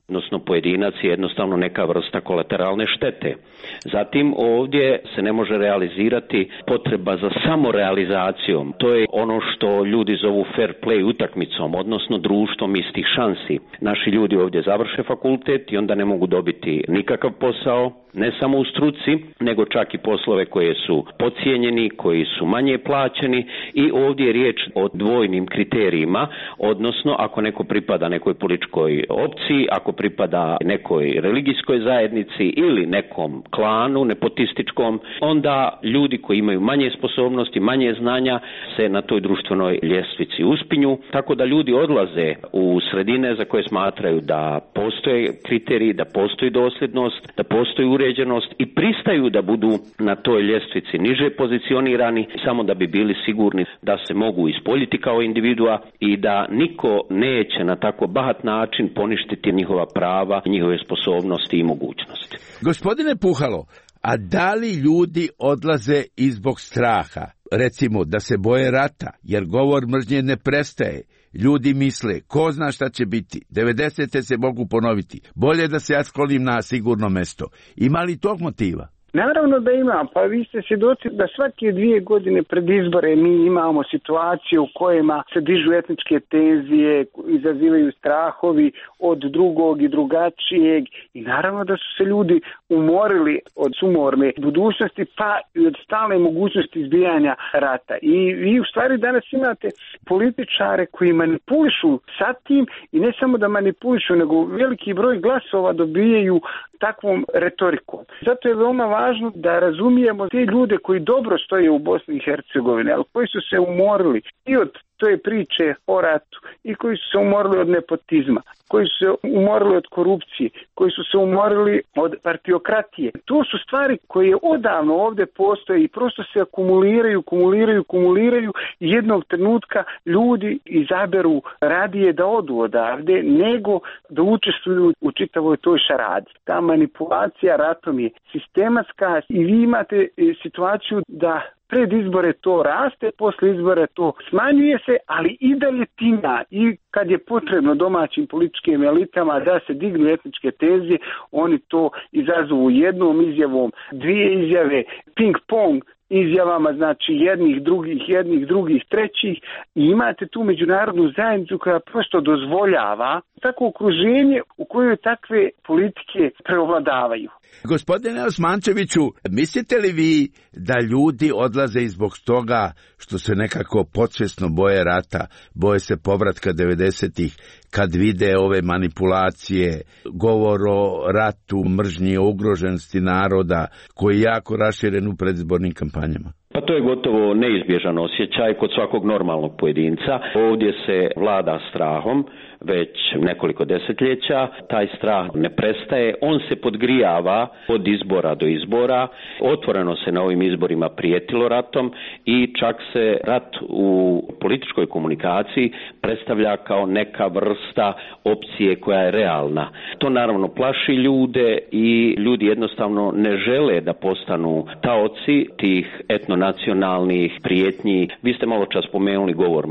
odnosno pojedinac je jednostavno neka vrsta kolateralne štete. Zatim ovdje se ne može realizirati potreba za samorealizacijom. To je ono što ljudi zovu fair play utakmicom, odnosno društvom istih šansi. Naši ljudi ovdje završe fakultet i onda ne mogu dobiti nikakav posao, ne samo u struci, nego čak i poslove koje su podcijenjeni, koji su manje plaćeni i ovdje je riječ o dvojnim kriterijima, odnosno ako neko pripada nekoj političkoj opciji, ako pripada nekoj religijskoj zajednici ili nekom klanu nepotističkom, onda ljudi koji imaju manje sposobnosti, manje znanja se na toj društvenoj ljestvici uspinju, tako da ljudi odlaze u sredine za koje smatraju da postoje kriteriji, da postoji dosljednost, da postoji uređenost i pristaju da budu na toj ljestvici niže pozicionirani samo da bi bili sigurni da se mogu ispoljiti kao individua i da niko neće na tako bahat način poništiti njihova prava, njihove sposobnosti i mogućnosti. Gospodine Puhalo, a da li ljudi odlaze i zbog straha? Recimo da se boje rata, jer govor mržnje ne prestaje. Ljudi misle, ko zna šta će biti, 90. se mogu ponoviti, bolje da se ja sklonim na sigurno mesto. Ima li tog motiva? Naravno da ima, pa vi ste svjedoci da svake 2 godine pred izbore mi imamo situacije u kojima se dižu etničke tenzije, izazivaju strahovi od drugog i drugačijeg i naravno da su se ljudi umorili od sumorne budućnosti pa i od stalne mogućnosti izbijanja rata. I vi u stvari danas imate političare koji manipulišu sa tim i ne samo da manipulišu, nego veliki broj glasova dobijaju takvom retorikom. Zato je veoma važno da razumijemo te ljude koji dobro stoje u Bosni i Hercegovini, ali koji su se umorili i od te priče o ratu i koji su se umorili od nepotizma, koji su se umorili od korupcije, koji su se umorili od partiokratije. To su stvari koje odavno ovdje postoje i prosto se akumuliraju i jednog trenutka ljudi izaberu radije da odu odavde nego da učestvuju u čitavoj toj šaradi. Ta manipulacija ratom je sistematska i vi imate situaciju da pred izbore to raste, posle izbore to smanjuje se, ali i dalje tima i kad je potrebno domaćim političkim elitama da se dignu etničke tenzije, oni to izazovu jednom izjavom, 2 izjave, ping-pong izjavama, znači jednih, drugih, trećih i imate tu međunarodnu zajednicu koja prosto dozvoljava tako okruženje u kojoj takve politike preovladavaju. Gospodine Osmančeviću, mislite li vi da ljudi odlaze i zbog toga što se nekako podsvjesno boje rata, boje se povratka 90-ih, kad vide ove manipulacije, govor o ratu, mržnji, o ugroženosti naroda, koji je jako raširen u predizbornim kampanjama? Pa to je gotovo neizbježan osjećaj kod svakog normalnog pojedinca. Ovdje se vlada strahom već nekoliko desetljeća, taj strah ne prestaje, on se podgrijava od izbora do izbora, otvoreno se na ovim izborima prijetilo ratom i čak se rat u političkoj komunikaciji predstavlja kao neka vrsta opcije koja je realna. To naravno plaši ljude i ljudi jednostavno ne žele da postanu taoci tih etnonacionalnih prijetnji. Vi ste malo čas spomenuli govor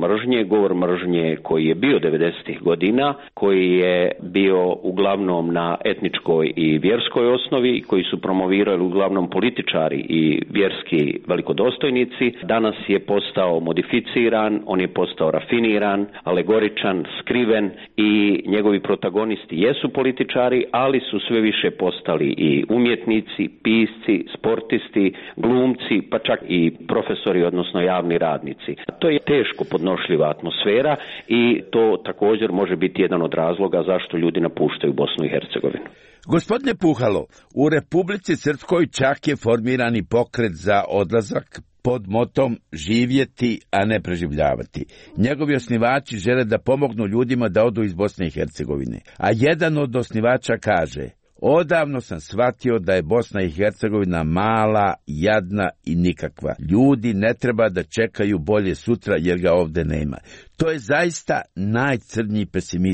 mržnje koji je bio 90-ih godina, koji je bio uglavnom na etničkoj i vjerskoj osnovi, koji su promovirali uglavnom političari i vjerski velikodostojnici. Danas je postao modificiran, on je postao rafiniran, alegoričan, skriven i njegovi protagonisti jesu političari, ali su sve više postali i umjetnici, pisci, sportisti, glumci, pa čak i profesori, odnosno javni radnici. To je teško podnošljiva atmosfera i to također može biti jedan od razloga zašto ljudi napuštaju Bosnu i Hercegovinu. Gospodine Puhalo, u Republici Srpskoj čak je formirani pokret za odlazak pod motom živjeti, a ne preživljavati. Njegovi osnivači žele da pomognu ljudima da odu iz Bosne i Hercegovine. A jedan od osnivača kaže: odavno sam shvatio da je Bosna i Hercegovina mala, jadna i nikakva. Ljudi ne treba da čekaju bolje sutra jer ga ovde nema. To je zaista najcrnji pesimizam.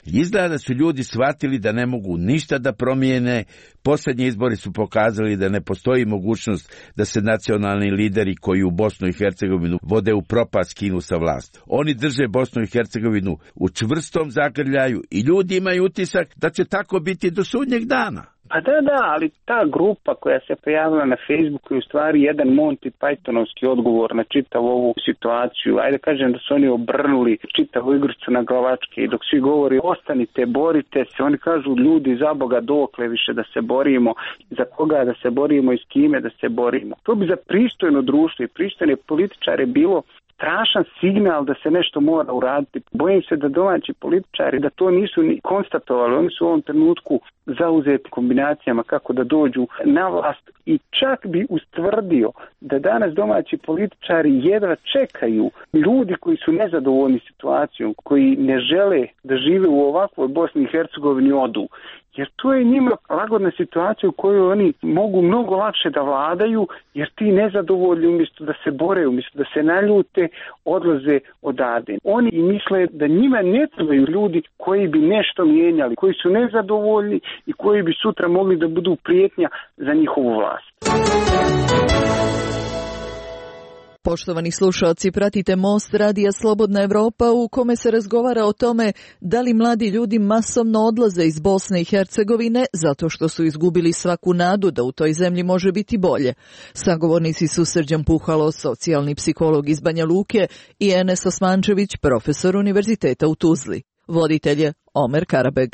Izgleda da su ljudi shvatili da ne mogu ništa da promijene. Posljednji izbori su pokazali da ne postoji mogućnost da se nacionalni lideri koji u Bosnu i Hercegovinu vode u propast skinu sa vlasti. Oni drže Bosnu i Hercegovinu u čvrstom zagrljaju i ljudi imaju utisak da će tako biti do sudnjeg dana. Pa da, ali ta grupa koja se pojavila na Facebooku je u stvari jedan Monty Pythonovski odgovor na čitavu ovu situaciju. Ajde kažem da su oni obrnuli čitavu igricu na glavačke i dok svi govori ostanite, borite se, oni kažu ljudi za Boga dokle više da se borimo, za koga da se borimo i s kime da se borimo. To bi za pristojno društvo i pristojne političare bilo strašan signal da se nešto mora uraditi. Bojim se da domaći političari da to nisu ni konstatovali. Oni su u ovom trenutku zauzeti kombinacijama kako da dođu na vlast i čak bi ustvrdio da danas domaći političari jedva čekaju ljudi koji su nezadovoljni situacijom, koji ne žele da žive u ovakvoj Bosni i Hercegovini odu. Jer to je njima lagodna situacija u kojoj oni mogu mnogo lakše da vladaju, jer ti nezadovoljni umjesto da se bore, umjesto da se naljute, odlaze odavde. Oni misle da njima ne trebaju ljudi koji bi nešto mijenjali, koji su nezadovoljni i koji bi sutra mogli da budu prijetnja za njihovu vlast. Poštovani slušalci, pratite Most radija Slobodna Evropa u kome se razgovara o tome da li mladi ljudi masovno odlaze iz Bosne i Hercegovine zato što su izgubili svaku nadu da u toj zemlji može biti bolje. Sagovornici su Srđan Puhalo, socijalni psiholog iz Banja Luke i Enes Osmančević, profesor Univerziteta u Tuzli. Voditelj je Omer Karabeg.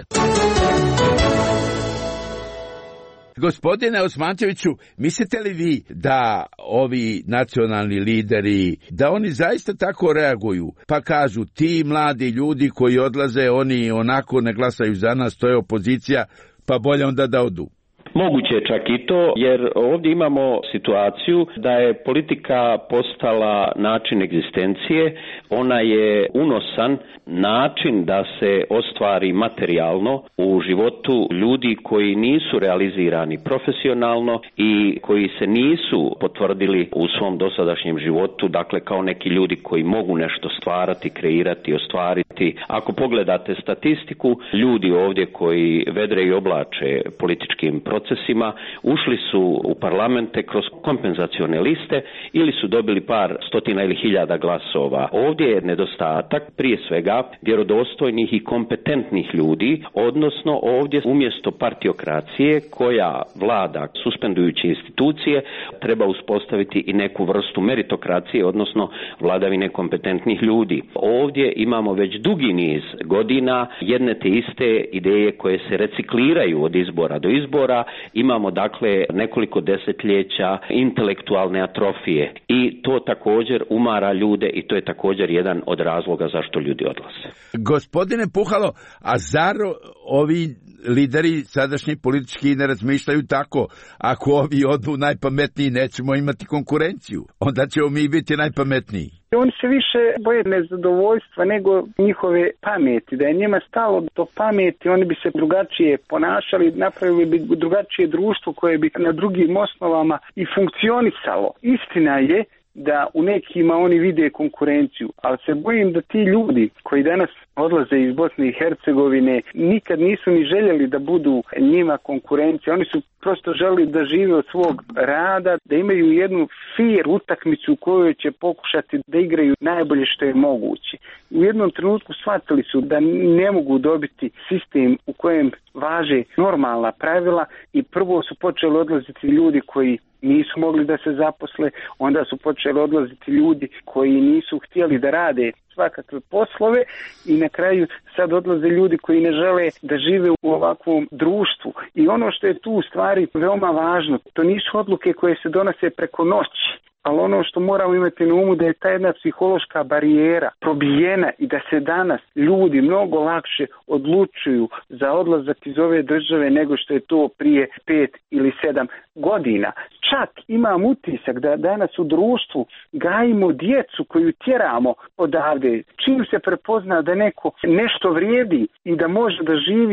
Gospodine Osmančeviću, mislite li vi da ovi nacionalni lideri, da oni zaista tako reaguju, pa kažu ti mladi ljudi koji odlaze, oni onako ne glasaju za nas, to je opozicija, pa bolje onda da odu? Moguće je čak i to, jer ovdje imamo situaciju da je politika postala način egzistencije, ona je unosan način da se ostvari materijalno u životu ljudi koji nisu realizirani profesionalno i koji se nisu potvrdili u svom dosadašnjem životu, dakle kao neki ljudi koji mogu nešto stvarati, kreirati, ostvariti. Ako pogledate statistiku, ljudi ovdje koji vedre i oblače političkim procesima ušli su u parlamente kroz kompenzacione liste ili su dobili par stotina ili hiljada glasova. Ovdje je nedostatak prije svega vjerodostojnih i kompetentnih ljudi, odnosno ovdje umjesto partiokracije koja vlada suspendujući institucije treba uspostaviti i neku vrstu meritokracije, odnosno vladavine kompetentnih ljudi. Ovdje imamo već dugi niz godina jedne te iste ideje koje se recikliraju od izbora do izbora. Imamo dakle nekoliko desetljeća intelektualne atrofije i to također umara ljude i to je također jedan od razloga zašto ljudi odlaze. Gospodine Puhalo, a zar ovi lideri sadašnji politički ne razmišljaju tako? Ako ovi odu najpametniji, nećemo imati konkurenciju, onda ćemo mi biti najpametniji. Oni se više boje nezadovoljstva nego njihove pameti. Da je njima stalo do pameti, oni bi se drugačije ponašali, napravili bi drugačije društvo koje bi na drugim osnovama i funkcionisalo. Istina je da u nekima oni vide konkurenciju, ali se bojim da ti ljudi koji danas odlaze iz Bosne i Hercegovine nikad nisu ni željeli da budu njima konkurencija. Oni su prosto želi da žive od svog rada, da imaju jednu fair utakmicu u kojoj će pokušati da igraju najbolje što je moguće. U jednom trenutku shvatili su da ne mogu dobiti sistem u kojem važe normalna pravila i prvo su počeli odlaziti ljudi koji nisu mogli da se zaposle, onda su počeli odlaziti ljudi koji nisu htjeli da rade svakakve poslove i na kraju sad odlaze ljudi koji ne žele da žive u ovakvom društvu. I ono što je tu u stvari veoma važno, to nisu odluke koje se donose preko noći. Ali ono što moramo imati na umu da je ta jedna psihološka barijera probijena i da se danas ljudi mnogo lakše odlučuju za odlazak iz ove države nego što je to prije 5 ili 7 godina. Čak imam utisak da danas u društvu gajimo djecu koju tjeramo odavde. Čim se prepozna da neko nešto vrijedi i da može da živi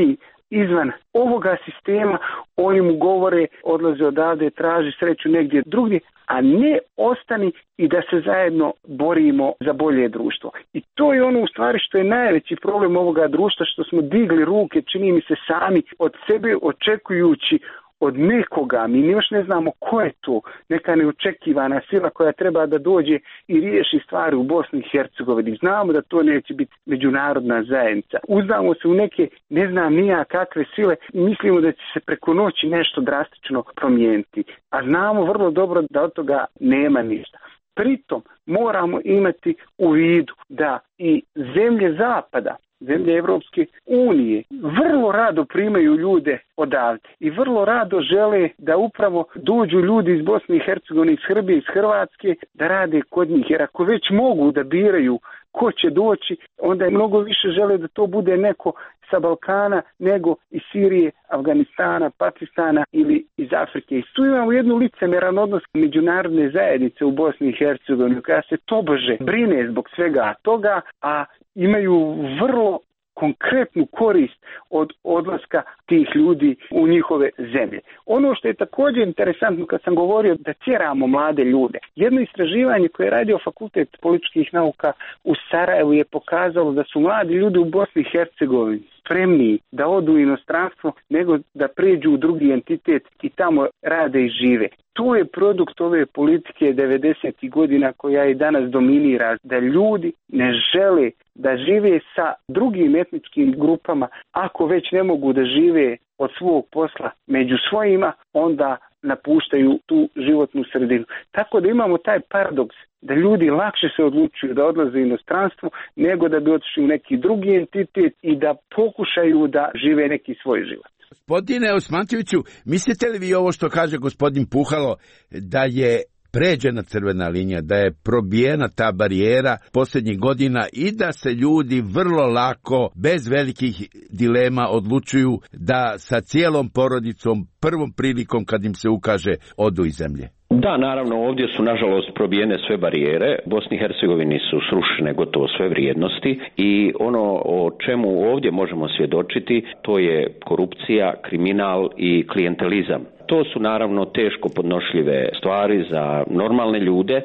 izvan ovoga sistema, oni mu govore, odlaze odavde, traži sreću negdje drugdje, a ne ostani i da se zajedno borimo za bolje društvo. I to je ono u stvari što je najveći problem ovoga društva, što smo digli ruke, čini mi se sami od sebe, očekujući od nekoga, mi još ne znamo ko je to, neka neočekivana sila koja treba da dođe i riješi stvari u Bosni i Hercegovini. Znamo da to neće biti međunarodna zajednica. Uzdamo se u neke, ne znam nija kakve sile i mislimo da će se preko noći nešto drastično promijeniti. A znamo vrlo dobro da od toga nema ništa. Pritom moramo imati u vidu da i zemlje zapada, zemlje Evropske unije vrlo rado primaju ljude odavde i vrlo rado žele da upravo dođu ljudi iz Bosne i Hercegovine, iz Srbije, iz Hrvatske da rade kod njih. Jer ako već mogu da biraju ko će doći, onda je mnogo više žele da to bude neko sa Balkana nego iz Sirije, Afganistana, Pakistana ili iz Afrike. I tu imamo jednu licemeran odnos međunarodne zajednice u Bosni i Hercegovini koja se tobože brine zbog svega toga, a imaju vrlo konkretnu korist od odlaska tih ljudi u njihove zemlje. Ono što je također interesantno kad sam govorio da tjeramo mlade ljude, jedno istraživanje koje je radio Fakultet političkih nauka u Sarajevu je pokazalo da su mladi ljudi u Bosni i Hercegovini spremniji da odu u inostranstvo nego da pređu u drugi entitet i tamo rade i žive. To je produkt ove politike 90. godina koja i danas dominira, da ljudi ne žele da žive sa drugim etničkim grupama, ako već ne mogu da žive od svog posla među svojima, onda napuštaju tu životnu sredinu. Tako da imamo taj paradoks da ljudi lakše se odlučuju da odlaze u inostranstvo nego da bi otišli u neki drugi entitet i da pokušaju da žive neki svoj život. Gospodine Osmančeviću, mislite li vi ovo što kaže gospodin Puhalo, da je pređena crvena linija, da je probijena ta barijera posljednjih godina i da se ljudi vrlo lako, bez velikih dilema, odlučuju da sa cijelom porodicom, prvom prilikom kad im se ukaže, odu iz zemlje? Da, naravno, ovdje su nažalost probijene sve barijere. U Bosni i Hercegovini su srušene gotovo sve vrijednosti i ono o čemu ovdje možemo svjedočiti, to je korupcija, kriminal i klijentelizam. To su naravno teško podnošljive stvari za normalne ljude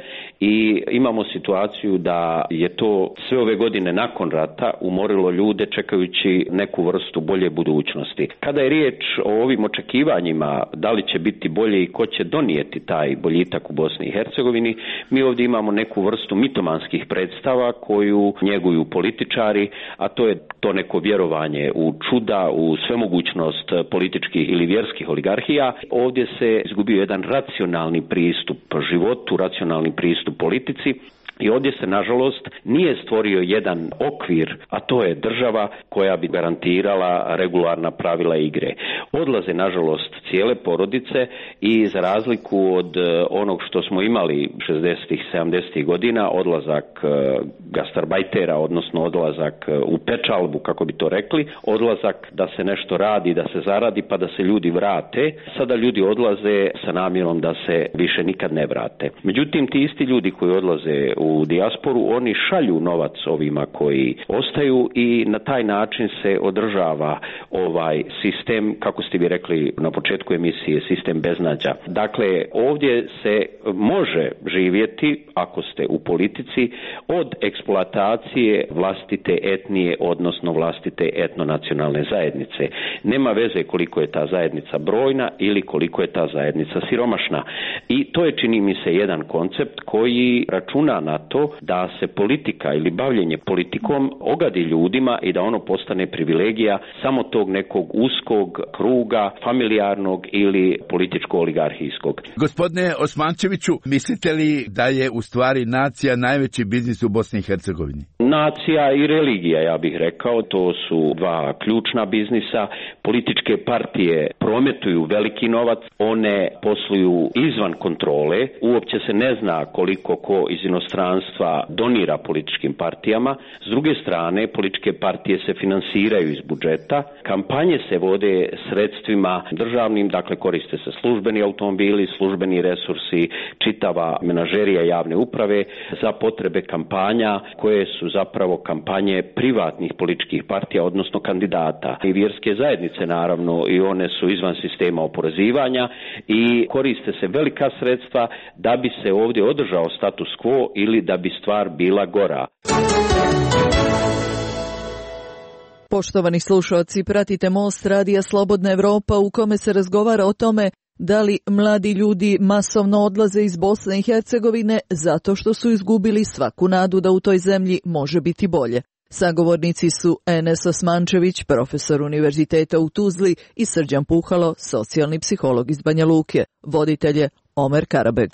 i imamo situaciju da je to sve ove godine nakon rata umorilo ljude čekajući neku vrstu bolje budućnosti. Kada je riječ o ovim očekivanjima, da li će biti bolje i ko će donijeti taj boljitak u Bosni i Hercegovini, mi ovdje imamo neku vrstu mitomanskih predstava koju njeguju političari, a to je to neko vjerovanje u čuda, u svemogućnost političkih ili vjerskih oligarhija. Ovdje se izgubio jedan racionalni pristup životu, racionalni pristup politici. I ovdje se, nažalost, nije stvorio jedan okvir, a to je država koja bi garantirala regularna pravila igre. Odlaze, nažalost, cijele porodice i za razliku od onog što smo imali 60-ih, 70-ih godina, odlazak gastarbajtera, odnosno odlazak u pečalbu, kako bi to rekli, odlazak da se nešto radi, da se zaradi, pa da se ljudi vrate. Sada ljudi odlaze sa namjerom da se više nikad ne vrate. Međutim, ti isti ljudi koji odlaze u dijasporu, oni šalju novac ovima koji ostaju i na taj način se održava ovaj sistem, kako ste vi rekli na početku emisije, sistem beznađa. Dakle, ovdje se može živjeti, ako ste u politici, od eksploatacije vlastite etnije, odnosno vlastite etnonacionalne zajednice. Nema veze koliko je ta zajednica brojna ili koliko je ta zajednica siromašna. I to je, čini mi se, jedan koncept koji računa na to da se politika ili bavljenje politikom ogadi ljudima i da ono postane privilegija samo tog nekog uskog kruga, familijarnog ili političko-oligarhijskog. Gospodine Osmančeviću, mislite li da je u stvari nacija najveći biznis u Bosni i Hercegovini? Nacija i religija, ja bih rekao, to su dva ključna biznisa. Političke partije prometuju veliki novac, one posluju izvan kontrole, uopće se ne zna koliko ko iz inostranstva donira političkim partijama. S druge strane, političke partije se finansiraju iz budžeta, kampanje se vode sredstvima državnim, dakle koriste se službeni automobili, službeni resursi, čitava menažerija javne uprave za potrebe kampanja koje su zapravo kampanje privatnih političkih partija, odnosno kandidata. I vjerske zajednice, naravno, i one su izvan sistema oporezivanja i koriste se velika sredstva da bi se ovdje održao status quo ili da bi stvar bila gora. Poštovani slušalci, pratite Most radija Slobodna Evropa u kome se razgovara o tome da li mladi ljudi masovno odlaze iz Bosne i Hercegovine zato što su izgubili svaku nadu da u toj zemlji može biti bolje. Sagovornici su Enes Osmančević, profesor Univerziteta u Tuzli, i Srđan Puhalo, socijalni psiholog iz Banja Luke. Voditelj je Omer Karabeg.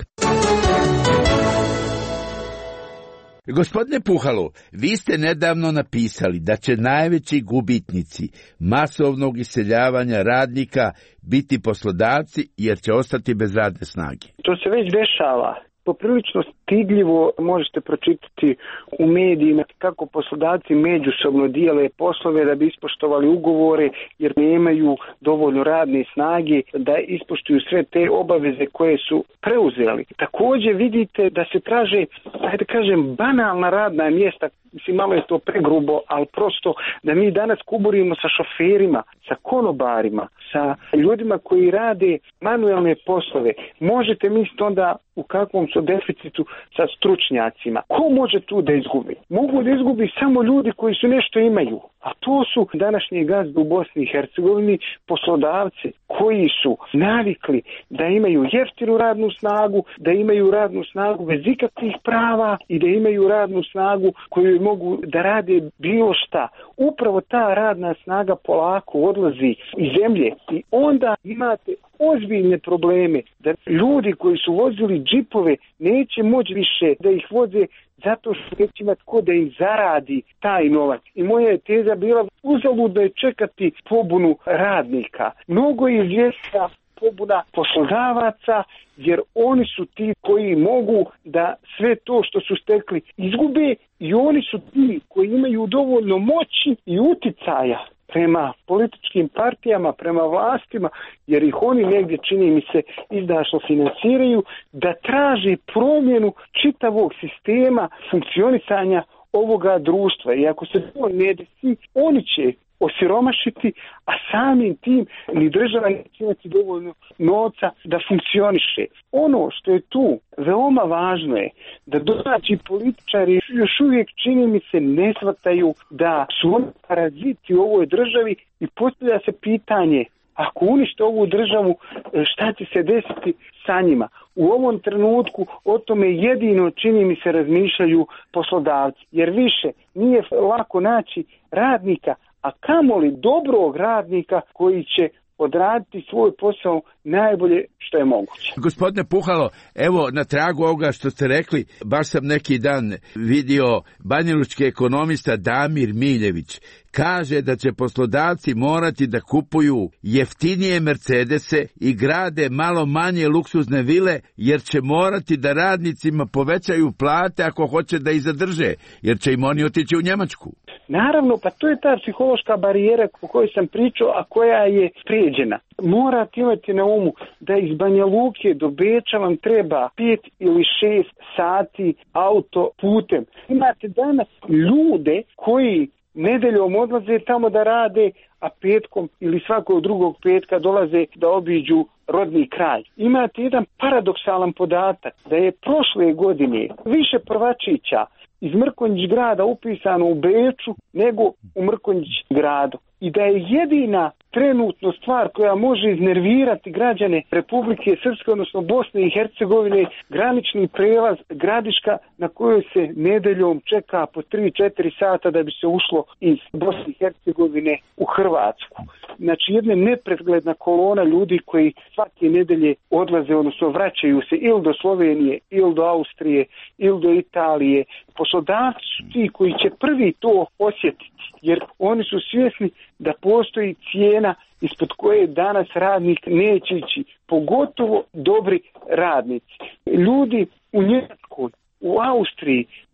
Gospodine Puhalo, vi ste nedavno napisali da će najveći gubitnici masovnog iseljavanja radnika biti poslodavci jer će ostati bez radne snage. To se već dešava. Poprilično stidljivo možete pročitati u medijima kako poslodavci međusobno dijele poslove da bi ispoštovali ugovore jer nemaju dovoljno radne snage da ispoštuju sve te obaveze koje su preuzeli. Također vidite da se traže, da kažem, banalna radna mjesta. Mislim, malo je to pregrubo, ali prosto da mi danas kuburimo sa šoferima, sa konobarima, sa ljudima koji rade manuelne poslove. Možete misliti onda u kakvom su deficitu sa stručnjacima. Ko može tu da izgubi? Mogu da izgubi samo ljudi koji su nešto imaju. A to su današnji gazde u Bosni i Hercegovini, poslodavci koji su navikli da imaju jeftinu radnu snagu, da imaju radnu snagu bez ikakvih prava i da imaju radnu snagu koju mogu da rade bilo šta. Upravo ta radna snaga polako odlazi iz zemlje i onda imate ozbiljne probleme da ljudi koji su vozili džipove neće moći više da ih voze zato što neće imati ko da im zaradi taj novac. I moja je teza bila uzaludno je čekati pobunu radnika. Mnogo je izvjesna pobuna poslodavaca jer oni su ti koji mogu da sve to što su stekli izgube i oni su ti koji imaju dovoljno moći i uticaja prema političkim partijama, prema vlastima, jer ih oni negdje, čini mi se, izdašno financiraju, da traži promjenu čitavog sistema funkcionisanja ovoga društva. I ako se to ne desi, oni će osiromašiti, a samim tim ni država neće imati dovoljno novca da funkcioniše. Ono što je tu veoma važno je da domaći političari još uvijek, čini mi se, ne shvataju da su oni paraziti u ovoj državi i postavlja se pitanje, ako unište ovu državu, šta će se desiti sa njima? U ovom trenutku o tome jedino, čini mi se, razmišljaju poslodavci, jer više nije lako naći radnika, a kamoli dobrog radnika koji će odraditi svoj posao najbolje što je moguće. Gospodine Puhalo, evo na tragu ovoga što ste rekli, baš sam neki dan vidio banjalučki ekonomista Damir Miljević. Kaže da će poslodavci morati da kupuju jeftinije Mercedese i grade malo manje luksuzne vile, jer će morati da radnicima povećaju plate ako hoće da ih zadrže, jer će im oni otići u Njemačku. Naravno, pa to je ta psihološka barijera o kojoj sam pričao, a koja je prijeđena. Morate imati na umu da iz Banja Luke do Beča vam treba 5 ili 6 sati auto putem. Imate danas ljude koji nedeljom odlaze tamo da rade, a petkom ili svakog drugog petka dolaze da obiđu rodni kraj. Imate jedan paradoksalan podatak da je prošle godine više prvačića iz Mrkonjić grada upisano u Beču nego u Mrkonjić gradu. I da je jedina trenutno stvar koja može iznervirati građane Republike Srpske, odnosno Bosne i Hercegovine, granični prelaz Gradiška na kojoj se nedeljom čeka po 3-4 sata da bi se ušlo iz Bosne i Hercegovine u Hrvatsku. Znači jedna nepregledna kolona ljudi koji svake nedelje odlaze, odnosno vraćaju se ili do Slovenije, ili do Austrije, ili do Italije. Poslodavci su ti koji će prvi to osjetiti, jer oni su svjesni da postoji cijena ispod koje danas radnik neće ići, pogotovo dobri radnici. Ljudi u Njemačkoj, u Austriji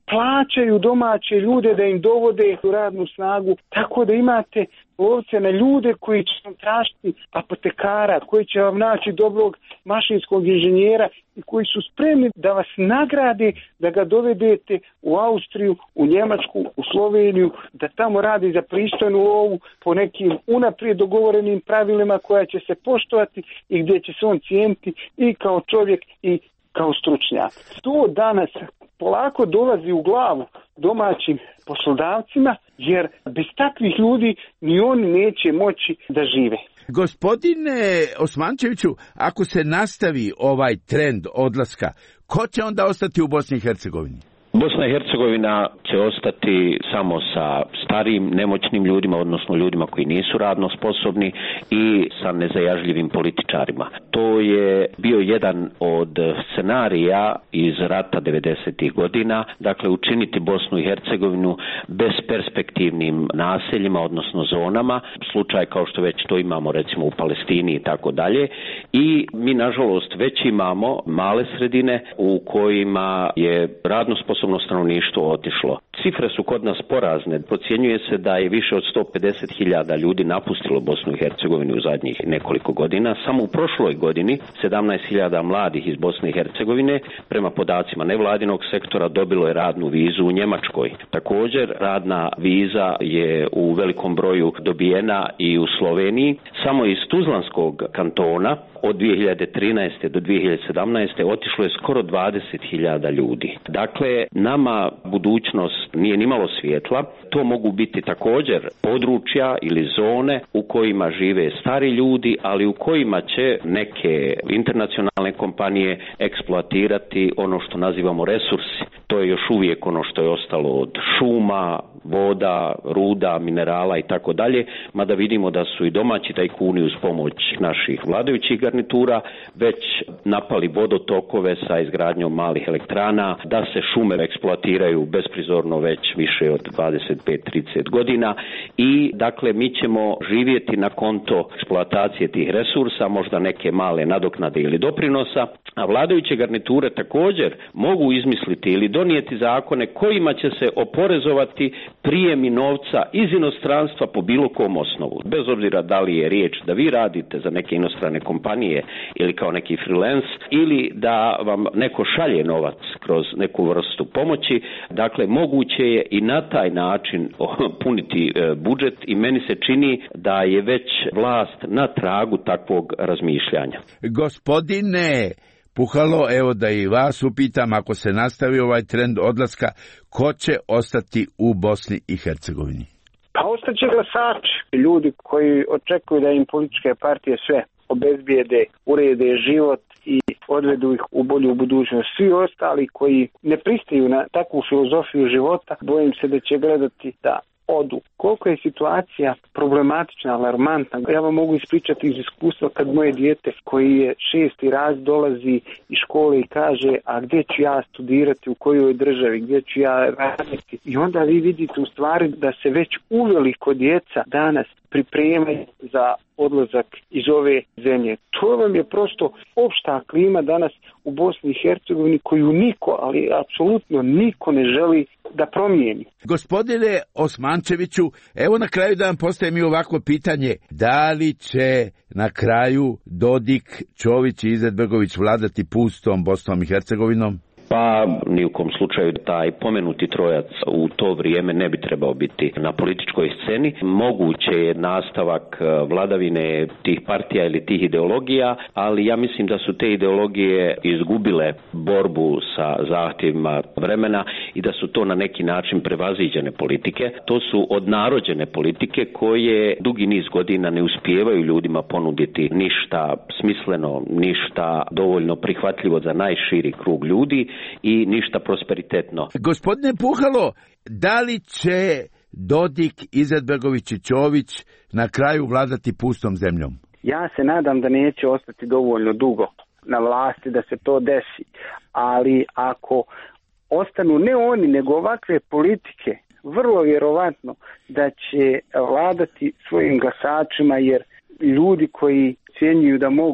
plaćaju domaće ljude da im dovode u radnu snagu, tako da imate lovce na ljude koji će vam tražiti apotekara, koji će vam naći dobrog mašinskog inženjera i koji su spremni da vas nagrade, da ga dovedete u Austriju, u Njemačku, u Sloveniju, da tamo radi za pristojnu lovu po nekim unaprijed dogovorenim pravilima koja će se poštovati i gdje će se on cijeniti i kao čovjek i kao stručnjak. To danas polako dolazi u glavu domaćim poslodavcima, jer bez takvih ljudi ni oni neće moći da žive. Gospodine Osmančeviću, ako se nastavi ovaj trend odlaska, ko će onda ostati u Bosni i Hercegovini? Bosna i Hercegovina će ostati samo sa starijim, nemoćnim ljudima, odnosno ljudima koji nisu radno sposobni i sa nezajažljivim političarima. To je bio jedan od scenarija iz rata 90. godina, dakle učiniti Bosnu i Hercegovinu besperspektivnim naseljima, odnosno zonama, slučaj kao što već to imamo recimo u Palestini i tako dalje. I mi nažalost već imamo male sredine u kojima je radno sposobno stanovništvo otišlo. Cifre su kod nas porazne. Procjenjuje se da je više od 150.000 ljudi napustilo Bosnu i Hercegovinu u zadnjih nekoliko godina. Samo u prošloj godini 17.000 mladih iz Bosne i Hercegovine, prema podacima nevladinog sektora, dobilo je radnu vizu u Njemačkoj. Također radna viza je u velikom broju dobijena i u Sloveniji. Samo iz Tuzlanskog kantona od 2013. do 2017. otišlo je skoro 20.000 ljudi. Dakle, nama budućnost nije nimalo svjetla. To mogu biti također područja ili zone u kojima žive stari ljudi, ali u kojima će neke internacionalne kompanije eksploatirati ono što nazivamo resursi. To je još uvijek ono što je ostalo od šuma, voda, ruda, minerala i tako dalje, mada vidimo da su i domaći tajkuni uz pomoć naših vladajućih garnitura već napali vodotokove sa izgradnjom malih elektrana, da se šume eksploatiraju besprizorno već više od 25-30 godina i dakle mi ćemo živjeti na konto eksploatacije tih resursa, možda neke male nadoknade ili doprinosa, a vladajuće garniture također mogu izmisliti ili donijeti zakone kojima će se oporezovati prijemi novca iz inostranstva po bilo kom osnovu. Bez obzira da li je riječ da vi radite za neke inostrane kompanije ili kao neki freelance ili da vam neko šalje novac kroz neku vrstu pomoći. Dakle, moguće je i na taj način puniti budžet i meni se čini da je već vlast na tragu takvog razmišljanja. Gospodine Puhalo, evo da i vas upitam, ako se nastavi ovaj trend odlaska, ko će ostati u Bosni i Hercegovini? Pa ostaće glasači, ljudi koji očekuju da im političke partije sve obezbijede, urede život i odvedu ih u bolju budućnost. Svi ostali koji ne pristaju na takvu filozofiju života, bojim se da će gledati da odu. Koliko je situacija problematična, alarmantna, ja vam mogu ispričati iz iskustva kad moje dijete koji je 6. raz dolazi iz škole i kaže, a gdje ću ja studirati, u kojoj državi, gdje ću ja raditi. I onda vi vidite u stvari da se već uveliko djeca danas pripremaju za odlazak iz ove zemlje. To vam je prosto opšta klima danas u Bosni i Hercegovini koju niko, ali apsolutno niko ne želi da promijeni. Gospodine Osmančeviću, evo na kraju da vam postavim i ovako pitanje. Da li će na kraju Dodik, Čović i Izetbegović vladati pustom Bosnom i Hercegovinom? Pa ni u kom slučaju taj pomenuti trojac u to vrijeme ne bi trebao biti na političkoj sceni. Moguće je nastavak vladavine tih partija ili tih ideologija, ali ja mislim da su te ideologije izgubile borbu sa zahtjevima vremena i da su to na neki način prevaziđene politike. To su odnarođene politike koje dugi niz godina ne uspijevaju ljudima ponuditi ništa smisleno, ništa dovoljno prihvatljivo za najširi krug ljudi i ništa prosperitetno. Gospodine Puhalo, da li će Dodik, Izetbegović i Čović na kraju vladati pustom zemljom? Ja se nadam da neće ostati dovoljno dugo na vlasti da se to desi, ali ako ostanu ne oni nego ovakve politike, vrlo vjerovatno da će vladati svojim glasačima, jer ljudi koji cijenjuju da mogu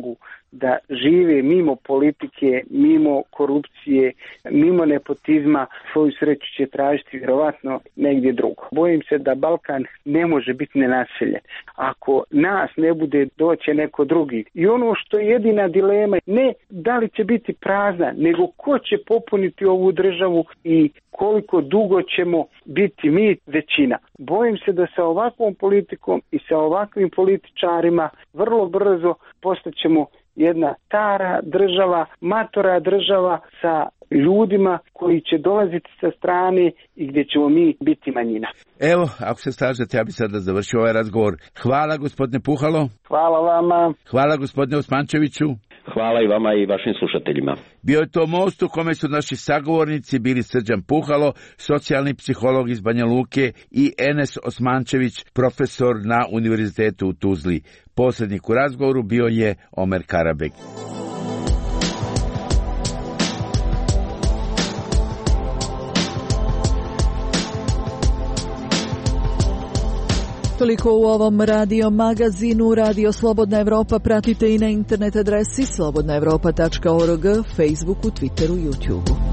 da žive mimo politike, mimo korupcije, mimo nepotizma, svoju sreću će tražiti vjerovatno negdje drugo. Bojim se da Balkan ne može biti nenaseljen. Ako nas ne bude, doće neko drugi. I ono što je jedina dilema, ne da li će biti prazna, nego ko će popuniti ovu državu i koliko dugo ćemo biti mi većina. Bojim se da sa ovakvom politikom i sa ovakvim političarima vrlo brzo postaćemo jedna stara država, matora država sa ljudima koji će dolaziti sa strane i gdje ćemo mi biti manjina. Evo, ako se slažete, ja bih sada završio ovaj razgovor. Hvala gospodine Puhalo. Hvala vama. Hvala gospodine Osmančeviću. Hvala i vama i vašim slušateljima. Bio je to most u kome su naši sagovornici bili Srđan Puhalo, socijalni psiholog iz Banja Luke, i Enes Osmančević, profesor na Univerzitetu u Tuzli. Posrednik u razgovoru bio je Omer Karabek. Toliko u ovom radio magazinu. Radio Slobodna Evropa pratite i na internet adresi slobodnaevropa.org, Facebooku, Twitteru, YouTubeu.